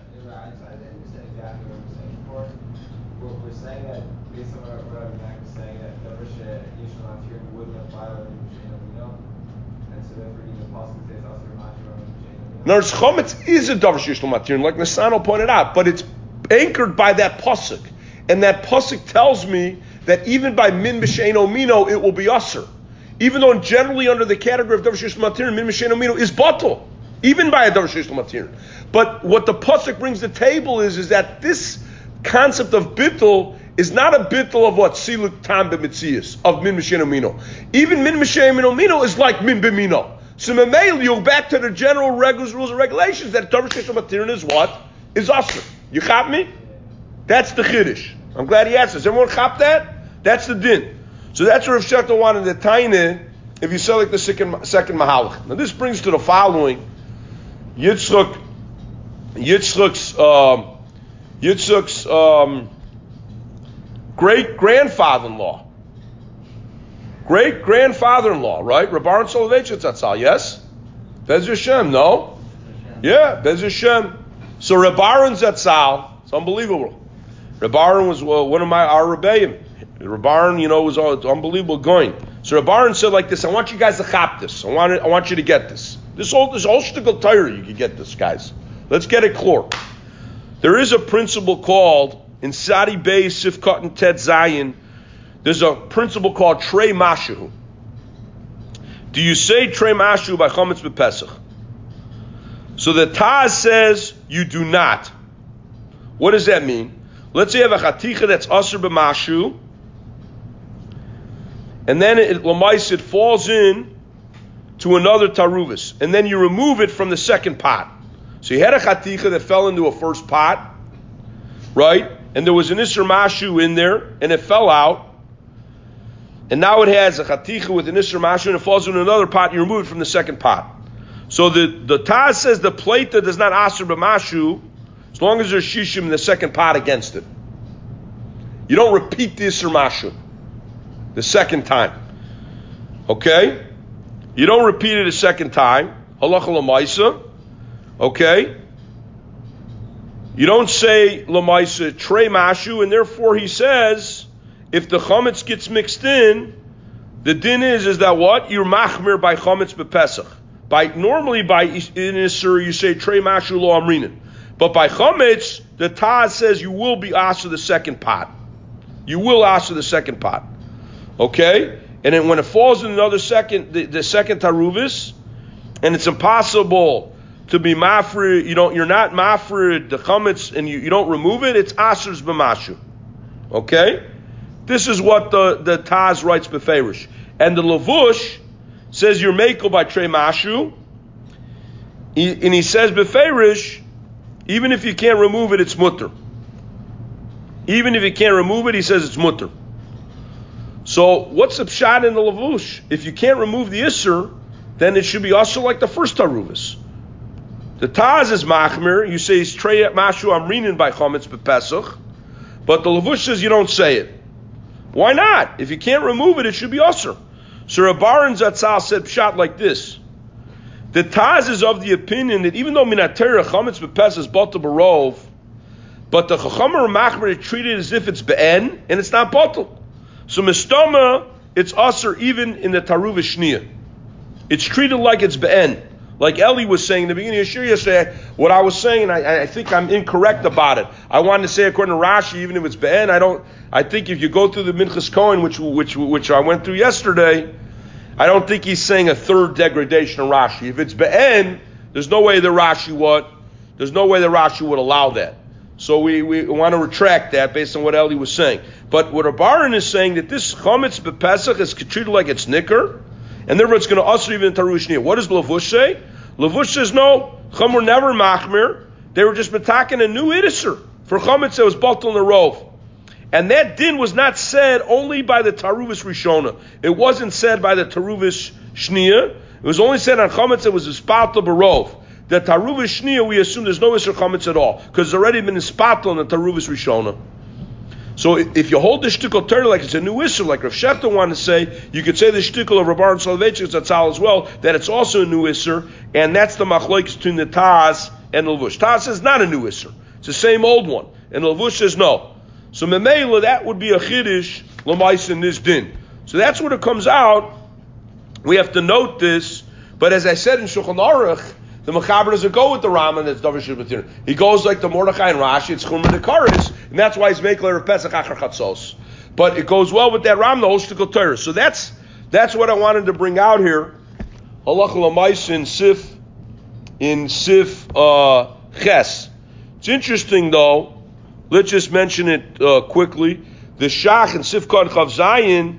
[SPEAKER 3] We're saying that based on what Rabbi Yaakov was saying that the Rosh Yishon here wouldn't apply to the Misheno, and so therefore even the possible says Asar Masha on the Misheno.
[SPEAKER 1] Now, Chametz is a davar shishlo matir, like Nasano pointed out, but it's anchored by that pasuk. And that pasuk tells me that even by min b'sheino mino, it will be usher. Even though generally under the category of davar shishlo matir, min b'sheino mino is batal. Even by a davar shishlo matir. But what the pasuk brings to the table is, is that this concept of bittul is not a bittul of what siluk tam b'mitzias, of min b'sheino mino. Even min b'sheino mino is like min b'mino. So memel, you go back to the general regulars, rules and regulations that davar shishlo matir is what? Is usher. You got me? That's the chiddush. I'm glad he asked us. Everyone chop that? That's the din. So that's where Rav Shechter wanted to taine if you select the second second mahalach. Now this brings to the following: Yitzchak, Yitzchak's um, Yitzchak's um, great grandfather-in-law, great grandfather-in-law, right? Reb Aaron Soloveitchik Zatzal, yes. Bez Hashem, no? Yeah, Bez Hashem. So Reb Aaron Zatzal, it's unbelievable. Reb Aaron was well, one of my our rebbeim. Reb Aaron, you know, was all, unbelievable going. So Reb Aaron said like this: I want you guys to chop this. I want it, I want you to get this. This whole this whole shtickle Torah, you can get this, guys. Let's get it clear. There is a principle called in Sadi Bay Sifkat and Tet Zayin. There's a principle called Trei Mashu. Do you say Trei Mashu by Chametz b'Pesach? So the Taz says you do not. What does that mean? Let's say you have a chaticha that's asr b'mashu, and then it, lamais, it falls in to another taruvis, and then you remove it from the second pot. So you had a chaticha that fell into a first pot, right? And there was an isser mashu in there, and it fell out, and now it has a chaticha with an isser mashu, and it falls into another pot, and you remove it from the second pot. So the, the Taz says the plate that does not asr b'mashu, as long as there's shishim in the second pot against it. You don't repeat the Isser Mashu the second time. Okay? You don't repeat it a second time. Halacha l'maisa. Okay? You don't say l'maisa trei mashu, and therefore he says, if the chametz gets mixed in, the din is, is that what? You're machmir by chametz b'pesach. By, normally by in Isser you say trei mashu lo amrinin. But by chametz, the Taz says you will be asked for the second pot. You will ask for the second pot. Okay? And then when it falls in another second, the, the second taruvis, and it's impossible to be mafrid, you don't, you're not mafrid the chametz, and you, you don't remove it, it's asers b'mashu. Okay? This is what the, the Taz writes beferish. And the Lavush says you're mekel by trei mashu, and he says beferish, even if you can't remove it, it's mutter. Even if you can't remove it, he says it's mutter. So what's the pshat in the lavush? If you can't remove the isser, then it should be also like the first taruvis. The Taz is machmir. You say it's trei mashu amrinin by chametz b'pesach, but the lavush says you don't say it. Why not? If you can't remove it, it should be usher. So Reb Aaron Zatzal said pshat like this. The Taz is of the opinion that even though minatera chametz b'pesach is batal barov, but the Chachamar Machmer treated as if it's be'en, and it's not batal. So mistama, it's usher even in the taruv shniya. It's treated like it's be'en. Like Eli was saying in the beginning of Shir yesterday, what I was saying, I, I think I'm incorrect about it. I wanted to say according to Rashi, even if it's be'en, I don't, I think if you go through the Minchas Kohen, which, which, which I went through yesterday, I don't think he's saying a third degradation of Rashi. If it's be'en, there's no way the Rashi would, there's no way the Rashi would allow that. So we, we want to retract that based on what Eli was saying. But what Reb Aaron is saying, that this chametz b'pesach is treated like it's nicker, and therefore it's going to usher even taruv shniya. What does Lavush say? Lavush says no, Chum were never machmir. They were just metaking a new idisser for chametz that was batal in the rov. And that din was not said only by the Taruvis Rishona. It wasn't said by the Taruvis Shnia. It was only said on Chametz. It was Ispatel Barov. The Taruvis Shnia, we assume there's no Isser Chametz at all, because it's already been Ispatel in the Taruvis Rishona. So if you hold the shtickle Torah like it's a new Isser, like Rav Shechter wanted to say, you could say the shtickle of Rabban Soloveitchik Zatzal as well, that it's also a new Isser, and that's the machlokes between the Taz and the Levush. Taz says not a new Isser. It's the same old one. And the Levush says no. So Memela, that would be a Chiddush L'mais in this din. So that's what it comes out. We have to note this, but as I said in Shulchan Aruch, the Mechaber doesn't go with the Rambam that's Davar Shibbatir. He goes like the Mordechai and Rashi, it's Chumra Dekaris, and that's why he's making of Pesach Achar Chatzos. But it goes well with that Rambam, the whole Shtickle Torah. So that's that's what I wanted to bring out here. Halacha L'mais in Sif, in Sif uh, Ches. It's interesting though, let's just mention it uh, quickly. The Shach in Sif Kod Chav Zayin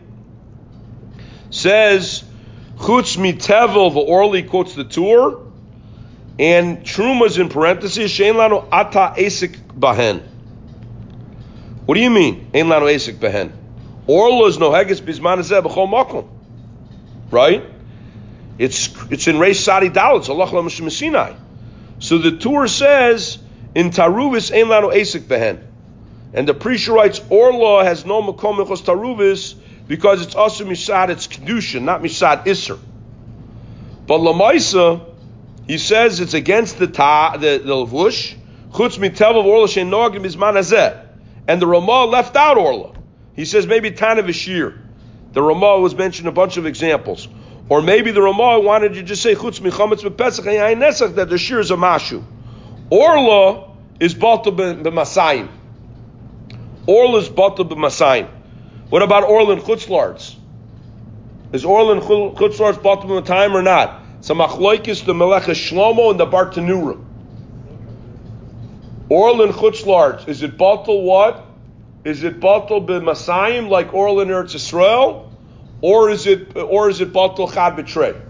[SPEAKER 1] says, Chutz Mitevel V'Orli quotes the Tur, and Truma's in parentheses, Shein Lanu Ata Esik Bahen. What do you mean, Ein Lanu Esik Bahen? Orla is no Heges Bizman Azeh B'chol Makom. Right? It's it's in Reish Sadi Dalet, Allah L'Mashim Sinai. So the Tur says, in Taruvis, Ein Lanu Esik Bahen. And the Prisha writes, Orla has no Makom Mechos Taruvis, because it's also Misad, it's Kedusha, not Misad Isser. But Lamaisa, he says it's against the ta, the, the Levush, Chutz Mitevel Orla Shein Noagim Bizman Hazeh. And the Ramah left out Orla. He says maybe Tana Vashir. The Ramah was mentioned a bunch of examples. Or maybe the Ramah wanted you to just say Chutz Michametz B'Pesach and Yain Nesach, that the Shir is a Mashu. Orla is Batal B'Masayim. Orla is Batal B'Masayim. What about Orla and Chutzlards? Is Orla and Chutzlards Batal B'Masayim or not? So Machloikis, the Melecha Shlomo and the Bartanura. Orla and Chutzlards, is it Batal what? Is it Batal B'Masayim like Orla and Eretz Yisrael? Or is it or is it Batal Chad B'Trei?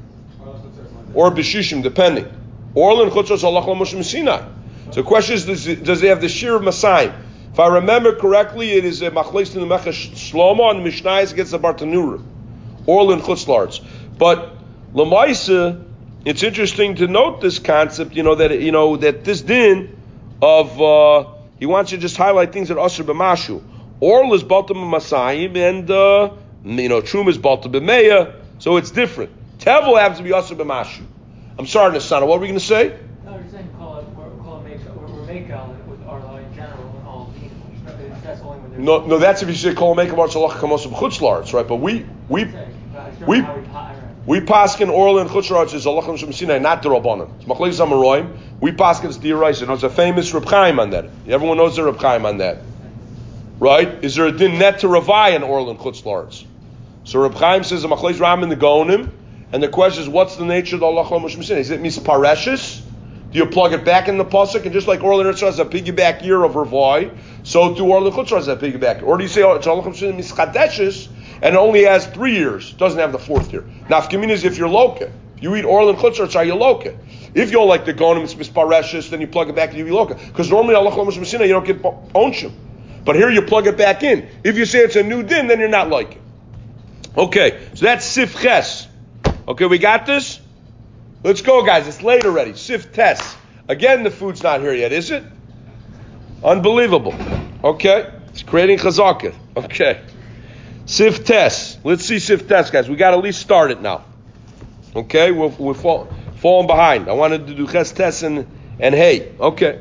[SPEAKER 1] Or B'Shishim, depending. Orla and Chutzlards Allah L'Moshe Sinai. So the question is, does it, does it have the Shir of Masayim? If I remember correctly, it is a Machloikis in the Melecha Shlomo and the Mishnayos against the Bartanura. Orla and Chutzlards. But L'maisa, it's interesting to note this concept, you know, that you know that this din of uh, he wants you to just highlight things that Asr b'Mashu. Orl is Balta b'Masayim, and uh, you know Trum is Balta b'Meya, so it's different. Tevel happens to be Asr b'Mashu. I'm sorry, Nasana, what were we going to say?
[SPEAKER 2] No, you're saying call it call it make or make with Arla in general and all means. That's only when there's
[SPEAKER 1] no, no, that's if you say Kol Make of Arsalach Kamos of Chutzlarts, right? But we we we. We paskin Orla and Chutzlarts is Allah L'Moshe Sinai, not the Rabbanan. It's Machlekes Amaroim. We paskin it's D'Oraisa. There's a famous Reb Chaim on that. Everyone knows the Reb Chaim on that, right? Is there a din net to Ravai in Orla and Chutzlarts? So Reb Chaim says the Machlekes Ram in the Gaonim, and the question is, what's the nature of the Allah L'Moshe Sinai? Is it mispareshus? Do you plug it back in the pasuk, and just like Orla and Chutzlarts is a piggyback year of Ravai, so to Orla and Chutzlarts is a piggyback? Or do you say oh, it's Allah L'Moshe Sinai mischadeshus? And it only has three years, doesn't have the fourth year. Nafkamina is if you're loka. If you eat Orla and Chutzlarts, are you loka? If you're like the Gonim, it's mispareshus, then you plug it back and you be loka. Because normally Allah L'Moshe Sinai, you don't get onshim. But here you plug it back in. If you say it's a new din, then you're not like it. Okay, so that's Sif Ches. Okay, we got this? Let's go, guys. It's late already. Sif Tes. Again, the food's not here yet, is it? Unbelievable. Okay, it's creating chazakah. Okay. Sif Tes. Let's see Sif Tes, guys. We got to at least start it now. Okay? We're, we're fall, falling behind. I wanted to do Ches Tes and, and Hey. Okay.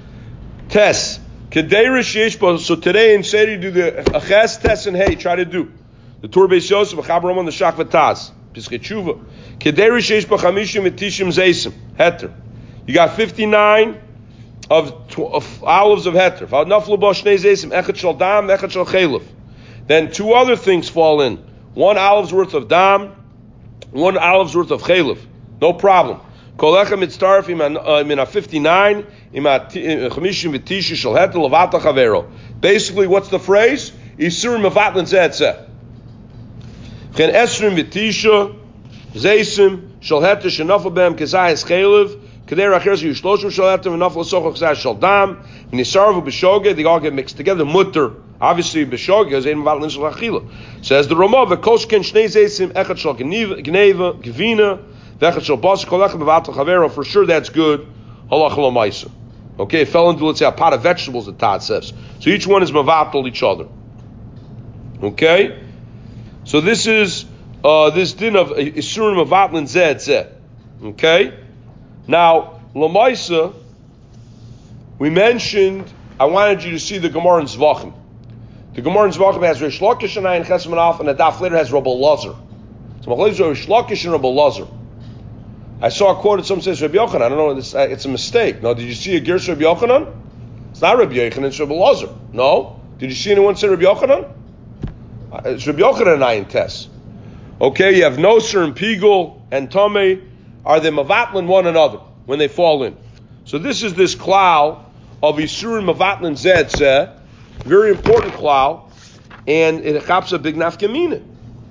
[SPEAKER 1] Tes. Kederish Yeshbo. So today in Seder, do the Ches Tes and Hey. Try to do. The Tur Beis Yosef, Chaber Roman, the Shach V'Taz. Piskei Tshuva. Kederish Yeshbo Chamishim V'Tishim Zeisim. Heter. You got fifty-nine of, tw- of olives of Heter. V'Naflu Bo Shnei Zeisim. Echet Shal Dam, Echet Shal Chelev. Then two other things fall in. One olive's worth of dam, one olive's worth of chelev. No problem. Kolecha mitztarf in fifty-nine, chamishim v'tisha shel heter levata chavero. Basically, what's the phrase? Isur mevatlin zetzeh. Chen esrim v'tisha zeisim shel heter shenafel b'hem kezayis chelev. Kader acheres yushloshim shel heter v'nafel sochach kezayis shel dam. Nisarvu b'shogeg. They all get mixed together. Mutter Obviously, b'shogeg is ein mevatel din shel achila. Says the Ramah, v'koshken shnei zeisim echad shel gneva gvina v'echad shel bas kol echad mevatel chavero. For sure, that's good. Halacha l'maisa. Okay, it fell into, let's say, a pot of vegetables, the Tad says. So each one is mevatel each other. Okay, so this is uh, this din of isurim mevatlin zed zed. Okay, now l'maisa, we mentioned. I wanted you to see the Gemara in Zvachim. The Gemara in Zvachim has Rish Lakish and Ayin Chesem and Alf, and the daf later has Rabbi Lazar. So Machlokes Rish Lakish and Rabbi Lazar. I saw a quote that someone says Rabbi Yochanan. I don't know. It's, it's a mistake. No, did you see a Gersh Rabbi Yochanan? It's not Rabbi Yochanan. It's Rabbi Lazar. No. Did you see anyone say Rabbi Yochanan? It's Rabbi Yochanan and Ayin Tes. Okay, you have Noser and Pigul and Tomei. Are they mavatlan one another when they fall in? So this is this klal of Yisurin mavatlan zed zeh, very important klal, and it chaps a big nafkamina.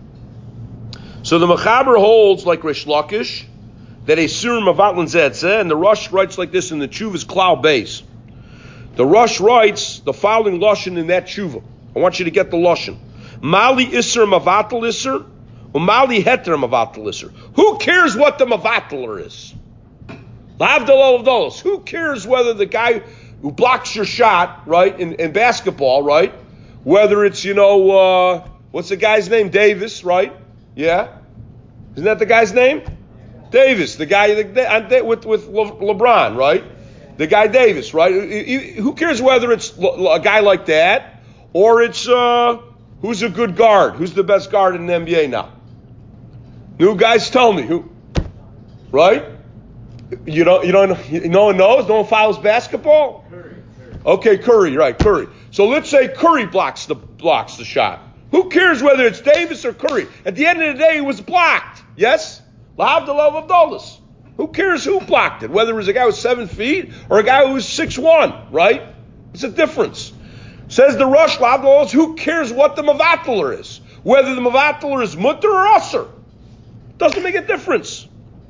[SPEAKER 1] So the Mechaber holds like Rish Lakish that Yisurin mavatlan zed zeh, and the Rush writes like this in the Tshuva's klal base. The Rush writes the following lashon in that Tshuva. I want you to get the lashon. Mali Isser Mavatal Isser, Umali Heter Mavatal Isser. Who cares what the Mavataler is? Lavdal of those. Who cares whether the guy who blocks your shot, right, in, in basketball, right? Whether it's, you know, uh, what's the guy's name? Davis, right? Yeah? Isn't that the guy's name? Davis, the guy the, with, with Le, LeBron, right? The guy Davis, right? Who cares whether it's a guy like that or it's, uh, who's a good guard? Who's the best guard in the N B A now? New guys, tell me who. Right? You don't. You don't. No one knows. No one follows basketball.
[SPEAKER 3] Curry, Curry.
[SPEAKER 1] Okay, Curry. Right, Curry. So let's say Curry blocks the blocks the shot. Who cares whether it's Davis or Curry? At the end of the day, it was blocked. Yes. L'havdalav of dollars. Who cares who blocked it? Whether it was a guy who was seven feet or a guy who was six one. Right? It's a difference. Says the Rush Lavdalos, who cares what the Mavataler is? Whether the Mavataler is Mutter or Usser. Doesn't make a difference.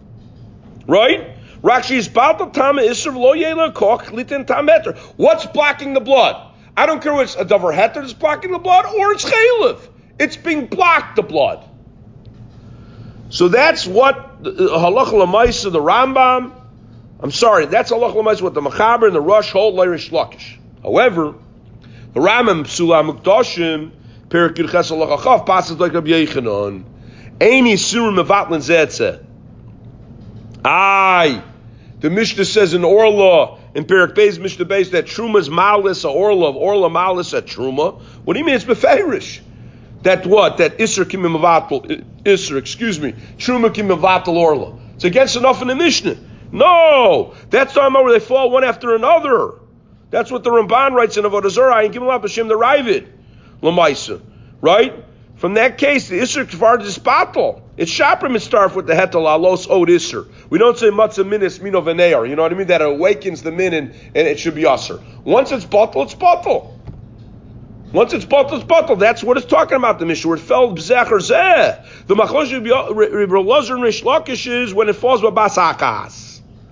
[SPEAKER 1] Right? Rashi is Batal Tama Isser Lo Yela Koch Litin Tameter. What's blocking the blood? I don't care whether it's a Davar Heter that's blocking the blood or it's Chaylev. It's being blocked, the blood. So that's what Halacha L'Maisa, the Rambam, I'm sorry, that's Halacha L'Maisa what the Mechaber and the Rush hold L'Rish Lakish. However, the Rambam Psula Mukdashim, Perik Yud Ches Halacha Chav, passes like Rabbi Yechanan. Ein Yisurim Mevatlin Zetzeh. Aye. The Mishnah says in Orla, in Perik Beis Mishnah Beis, that Truma is Malis a Orla, of Orla Malis a Truma. What do you mean it's Befeirish? That what? That Isser Kim Mevatel, Isser, excuse me, Truma Kim Mevatel Orla. It's against enough in the Mishnah. No! That's talking about where they fall one after another. That's what the Ramban writes in Avodah Zarah and Gimel Hashem the Ravid, Lamaisa, right? From that case, the Isser Kfar is Batal. It's Shaprim Mitzarf with the Hetel Alos Od Isser. We don't say Matzah Minis Mino Veneir. You know what I mean? That awakens the min and, and it should be Usser. Once it's Batal, it's Batal. Once it's Batal, it's Batal. That's what it's talking about, the Mishnah. Where it fell B'Zecher Zeh. The Machlosh Rebbe Lazar and Rish Lakish is when it falls B'Bas Hakas.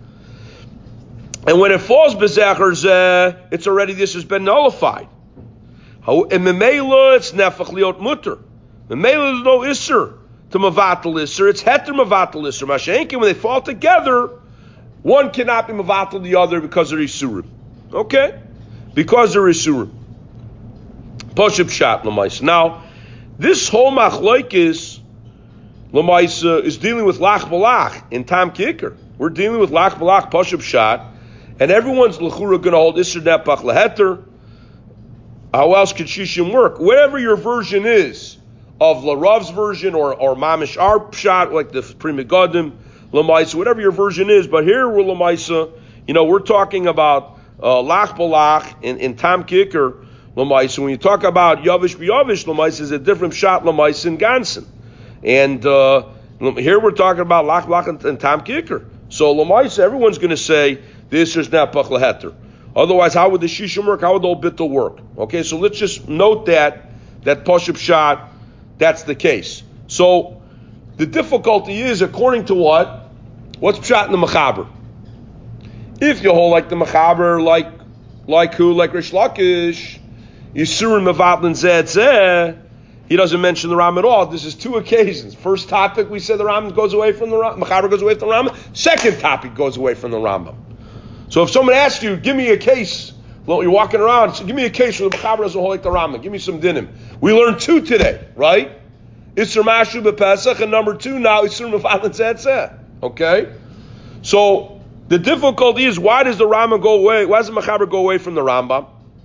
[SPEAKER 1] And when it falls B'Zecher Zeh, it's already, this has been nullified. In Memela, it's Nefach Liot Mutter. Memela, there's no Isser to Mavatal Isser. It's Heter Mavatal Isser. Mashenkin, when they fall together, one cannot be Mavatal the other because they're Isurim. Okay? Because they're Isurim. Poshib Shat, Lamaisa. Now, this whole Machloikis, Lamaisa, is dealing with Lach Balach in Tam Kicker. We're dealing with Lach Balach, Poshib Shat, and everyone's L'chura going to hold Isser Nepach Leheter. How else could Shishim work? Whatever your version is of Larav's version or, or Mamish our Pshat, like the Pri Megadim, Lamaisa, whatever your version is, but here we're Lamaisa, you know, we're talking about uh, Lach Balach in, in Tam Kicker, Lamaisa. When you talk about Yavish B'Yavish, Lamaisa is a different shot, Lamaisa in Gansen. And uh, here we're talking about Lach Balach and, and Tam Kicker. So Lamaisa, everyone's going to say, this is not Pach Leheter. Otherwise, how would the Shishim work? How would the old Bittul work? Okay, so let's just note that, that Poshib Shot, that's the case. So, the difficulty is, according to what? What's Pshat in the Mechaber? If you hold like the Mechaber, like, like who? Like Rish Lakish, Yisurim Mevatlin Zeh Zeh, he doesn't mention the Ram at all. This is two occasions. First topic, we said the Ram goes away from the Ram, Mechaber goes away from the Ram. Second topic goes away from the Rambam. So if someone asks you, give me a case, well, you're walking around, so give me a case where the Mechaber doesn't hold like the Rambam. Give me some dinim. We learned two today, right? Isser Mashu B'Pesach, and number two now, Isser Mevatlin Zeh Zeh. Okay? So the difficulty is, why does the Rambam go away? Why does the Mechaber go away from the Rambam?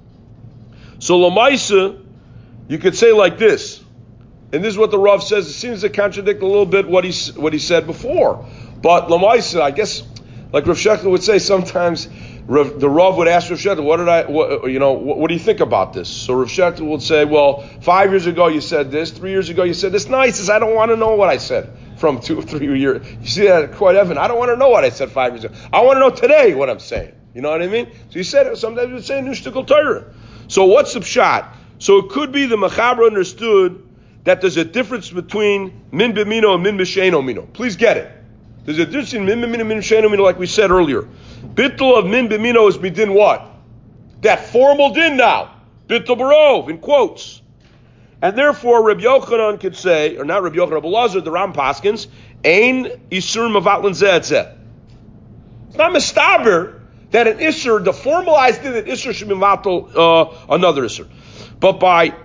[SPEAKER 1] So Lamaisa, you could say like this, and this is what the Rav says. It seems to contradict a little bit what he what he said before. But Lamaisa, I guess, like Rav Shechter would say, sometimes Rav, the Rav would ask Rav Shechter, "What did I? What, you know, what, what do you think about this?" So Rav Shechter would say, "Well, five years ago you said this. Three years ago you said this." No, he says, "I don't want to know what I said from two or three years." You see that quite evident. I don't want to know what I said five years ago. I want to know today what I'm saying. You know what I mean? So he said, sometimes he would say a new shtickle Torah. So what's the pshat? So it could be the Mechaber understood that there's a difference between min b'mino and min b'sheino mino. Please get it. There's a difference in min b'mino and min b'sheino mino, like we said earlier. Bittul of min b'mino is midin what? That formal din now. Bittul barov, in quotes. And therefore, Reb Yochanan could say, or not Reb Yochanan, Reb Elazar, the Ram Paskins, ein isur mevatlin zeh zeh. It's not mistaber that an isur, the formalized din that isur should be mevatel uh, another isur. But by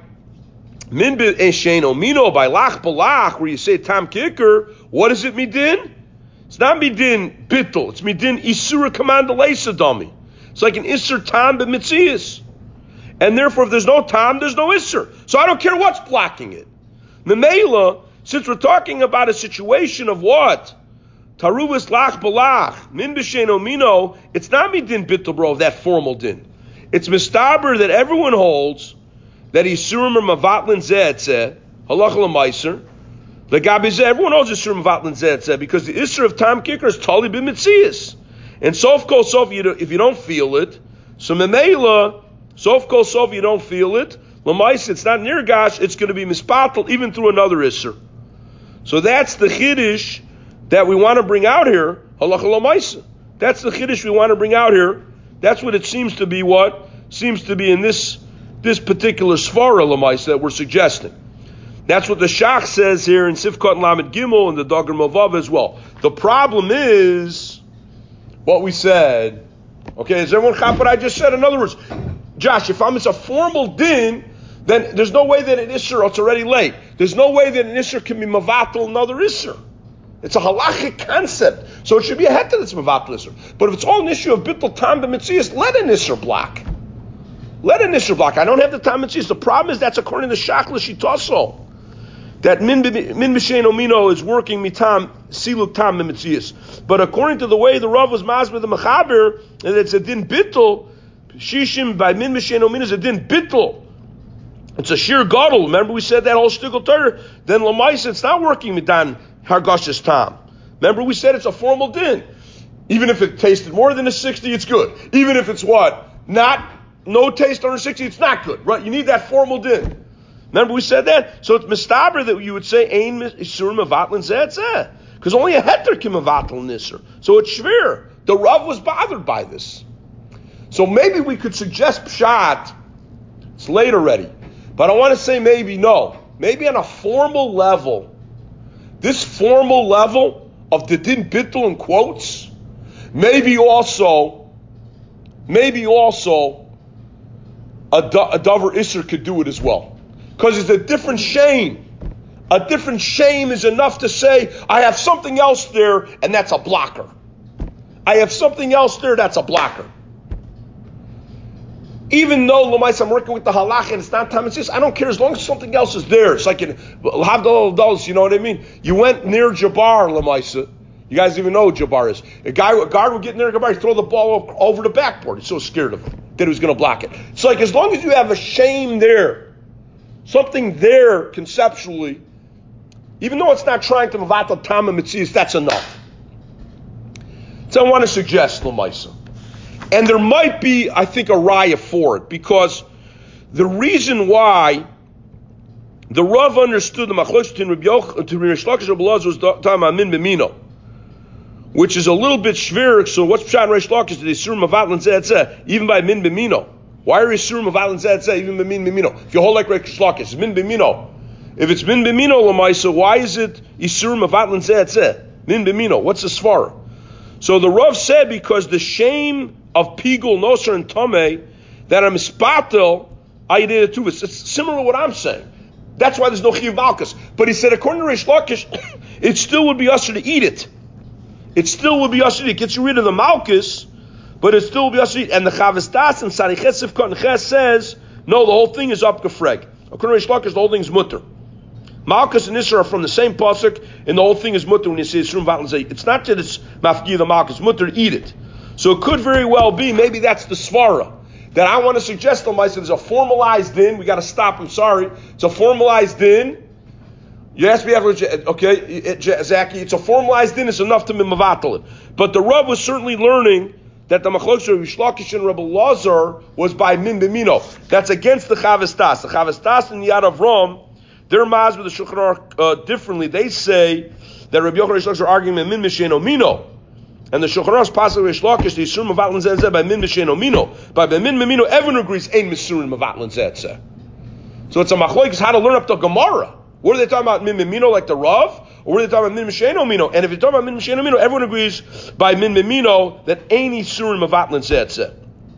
[SPEAKER 1] min b'sheino mino, by lach balach, where you say tam kicker, what is it midin? It's not midin bittul. It's midin isura command dami. It's like an isur tam b'mitzias. And therefore, if there's no tam, there's no isur. So I don't care what's blocking it. Memela, since we're talking about a situation of what? Tarubas lach balach, min b'sheino mino, it's not midin bittul, bro, that formal din. It's mistaber that everyone holds that isurim are mavatlin zeh zeh, halacha l'maiser. The gabi zeh, everyone knows isurim mavatlin zeh zeh, because the isur of tam kicker is tali b'mitzias. And sof kol sof, if you don't feel it, so memela, sof kol sof, you don't feel it, l'maiser, it's not nirgash, it's going to be mispatel even through another isur. So that's the chiddush that we want to bring out here, halacha l'maiser. That's the chiddush we want to bring out here. That's what it seems to be. What seems to be in this this particular svara l'mais that we're suggesting. That's what the Shach says here in Sifkot Lamed Gimel and the Dagar Mavav as well. The problem is what we said. Okay, is everyone chap what I just said? In other words, Josh, if I'm it's a formal din, then there's no way that an isser, it's already late. There's no way that an isser can be mavatal another isser. It's a halachic concept. So it should be a heter that's mavatal isser. But if it's all an issue of bittul tam b'mitzias, let an isser block. Let an isser block. I don't have the tam b'mitzias. The problem is that's according to Shach l'shitaso. That min b'sheino mino is working mitam siluk tam b'mitzias. But according to the way the Rav was masber the mechaber, and it's a din bittul, shishim by min b'sheino mino is a din bittul. It's a sheer gadol. Remember we said that whole shtickle Torah. Then l'maisa, it's not working mitan hargashas tam. Remember we said it's a formal din. Even if it tasted more than a sixty, it's good. Even if it's what? Not, no taste under sixty, it's not good. Right? You need that formal din. Remember we said that? So it's mistaber that you would say, ein isur mevatlin zeh zeh. Because only a heter can mevatel nisur. So it's shver. The Rav was bothered by this. So maybe we could suggest pshat. It's late already. But I want to say maybe no. Maybe on a formal level, this formal level of the din bittul in quotes, maybe also, maybe also a, a davar isser could do it as well. Because it's a different shame. A different shame is enough to say, I have something else there, and that's a blocker. I have something else there, that's a blocker. Even though, Lamais, I'm working with the halach and it's not time, it's just, I don't care as long as something else is there. It's like in Havdalah Adults, you know what I mean? You went near Jabbar, Lamaisa. You guys even know who Jabbar is. A guy, a guard would get near Jabbar, he'd throw the ball over the backboard. He's so scared of him that he was going to block it. It's like as long as you have a shame there, something there conceptually, even though it's not trying to mavatal tam and mitzias, that's enough. So I want to suggest, Lamaisa. And there might be, I think, a raya for it, because the reason why the Rav understood the machlokes between Reb Yochanan to Rish Lakish and Reb Elazar was talking about min b'mino, which is a little bit shvirik. So what's pshat Rish Lakish? They sur mavatlin zeh zeh even by min b'mino. Why are Isurim of Atlan Zeh Zeh even Min Bimino? If you hold like Reish Lakish, it's Min Bimino. If it's Min Bimino Lamaisa, why is it Isurim of Atlan Zeh Zeh? Min Bimino. What's the svara? So the Rav said because the shame of Pigul, Nosar, and Tomei that I'm Spatel, I did it too. It's similar to what I'm saying. That's why there's no Chiyuv Malkus. But he said according to Reish Lakish, it still would be usher to eat it. It still would be usher to eat. It gets you rid of the Malkus, but it still will be usher to eat. And the Chavis Das and Sariches Sivkot and Ches says, no, the whole thing is up Gefreg. According to Reish Lakish, the whole thing is mutter. Malkus and Isra are from the same pasuk, and the whole thing is mutter when you say Yisrum Vatlan Zeh. It's not that it's mafki the Malkus, mutter to eat it. So it could very well be, maybe that's the svara. That I want to suggest to myself, there's a formalized din, we got to stop, I'm sorry. It's a formalized din. You ask me, okay, Zaki, it's a formalized din, it's enough to mimavatal it. But the Rav was certainly learning that the machlokes of Reish Lakish and Rabbi Lazar was by min b'mino. That's against the Chavis Das. The Chavis Das and Yad Avram, their maz with the Shulchan Aruch uh, differently. They say that Rabbi Yochanan and Reish Lakish are arguing by min misheno mino. And the Shulchan Aruch pasuk Reish Lakish, the Yisurim of Atlan Zeh Zeh by min misheno mino. By min mimino, everyone agrees ain't Misurim of Atlan Zeh Zeh. So it's a machlokes how to learn up the Gemara. What are they talking about, min mimino, like the Rav? Or what are they talking about, min misheno mino? And if you're talking about min misheno mino, everyone agrees by min mimino that ain't Yisurim of Atlan Zeh Zeh.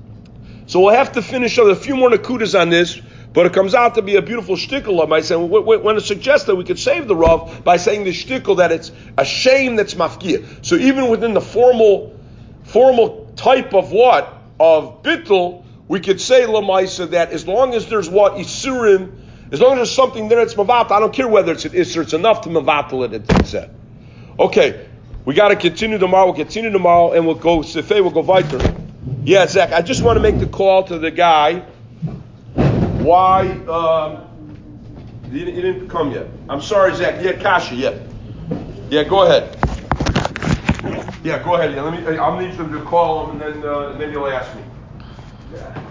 [SPEAKER 1] So we'll have to finish up a few more nakudas on this, but it comes out to be a beautiful shtickle of my saying, we want to suggest that we could save the Rav by saying the shtickle that it's a shame that's mafkia. So even within the formal, formal type of what? Of bittul, we could say lamaisa that as long as there's what? Isurim, as long as there's something there that's mavat, I don't care whether it's an isur, it's enough to mavatal it, it's said. Okay, we got to continue tomorrow, we'll continue tomorrow, and we'll go, sefei, we'll go weiter. Yeah, Zach, I just want to make the call to the guy. Why, um, he, he didn't come yet. I'm sorry, Zach, yeah, Kasha, yeah. Yeah, go ahead. Yeah, go ahead, yeah, let me, I'll need them to call him, and then, uh, then you'll ask me. Yeah.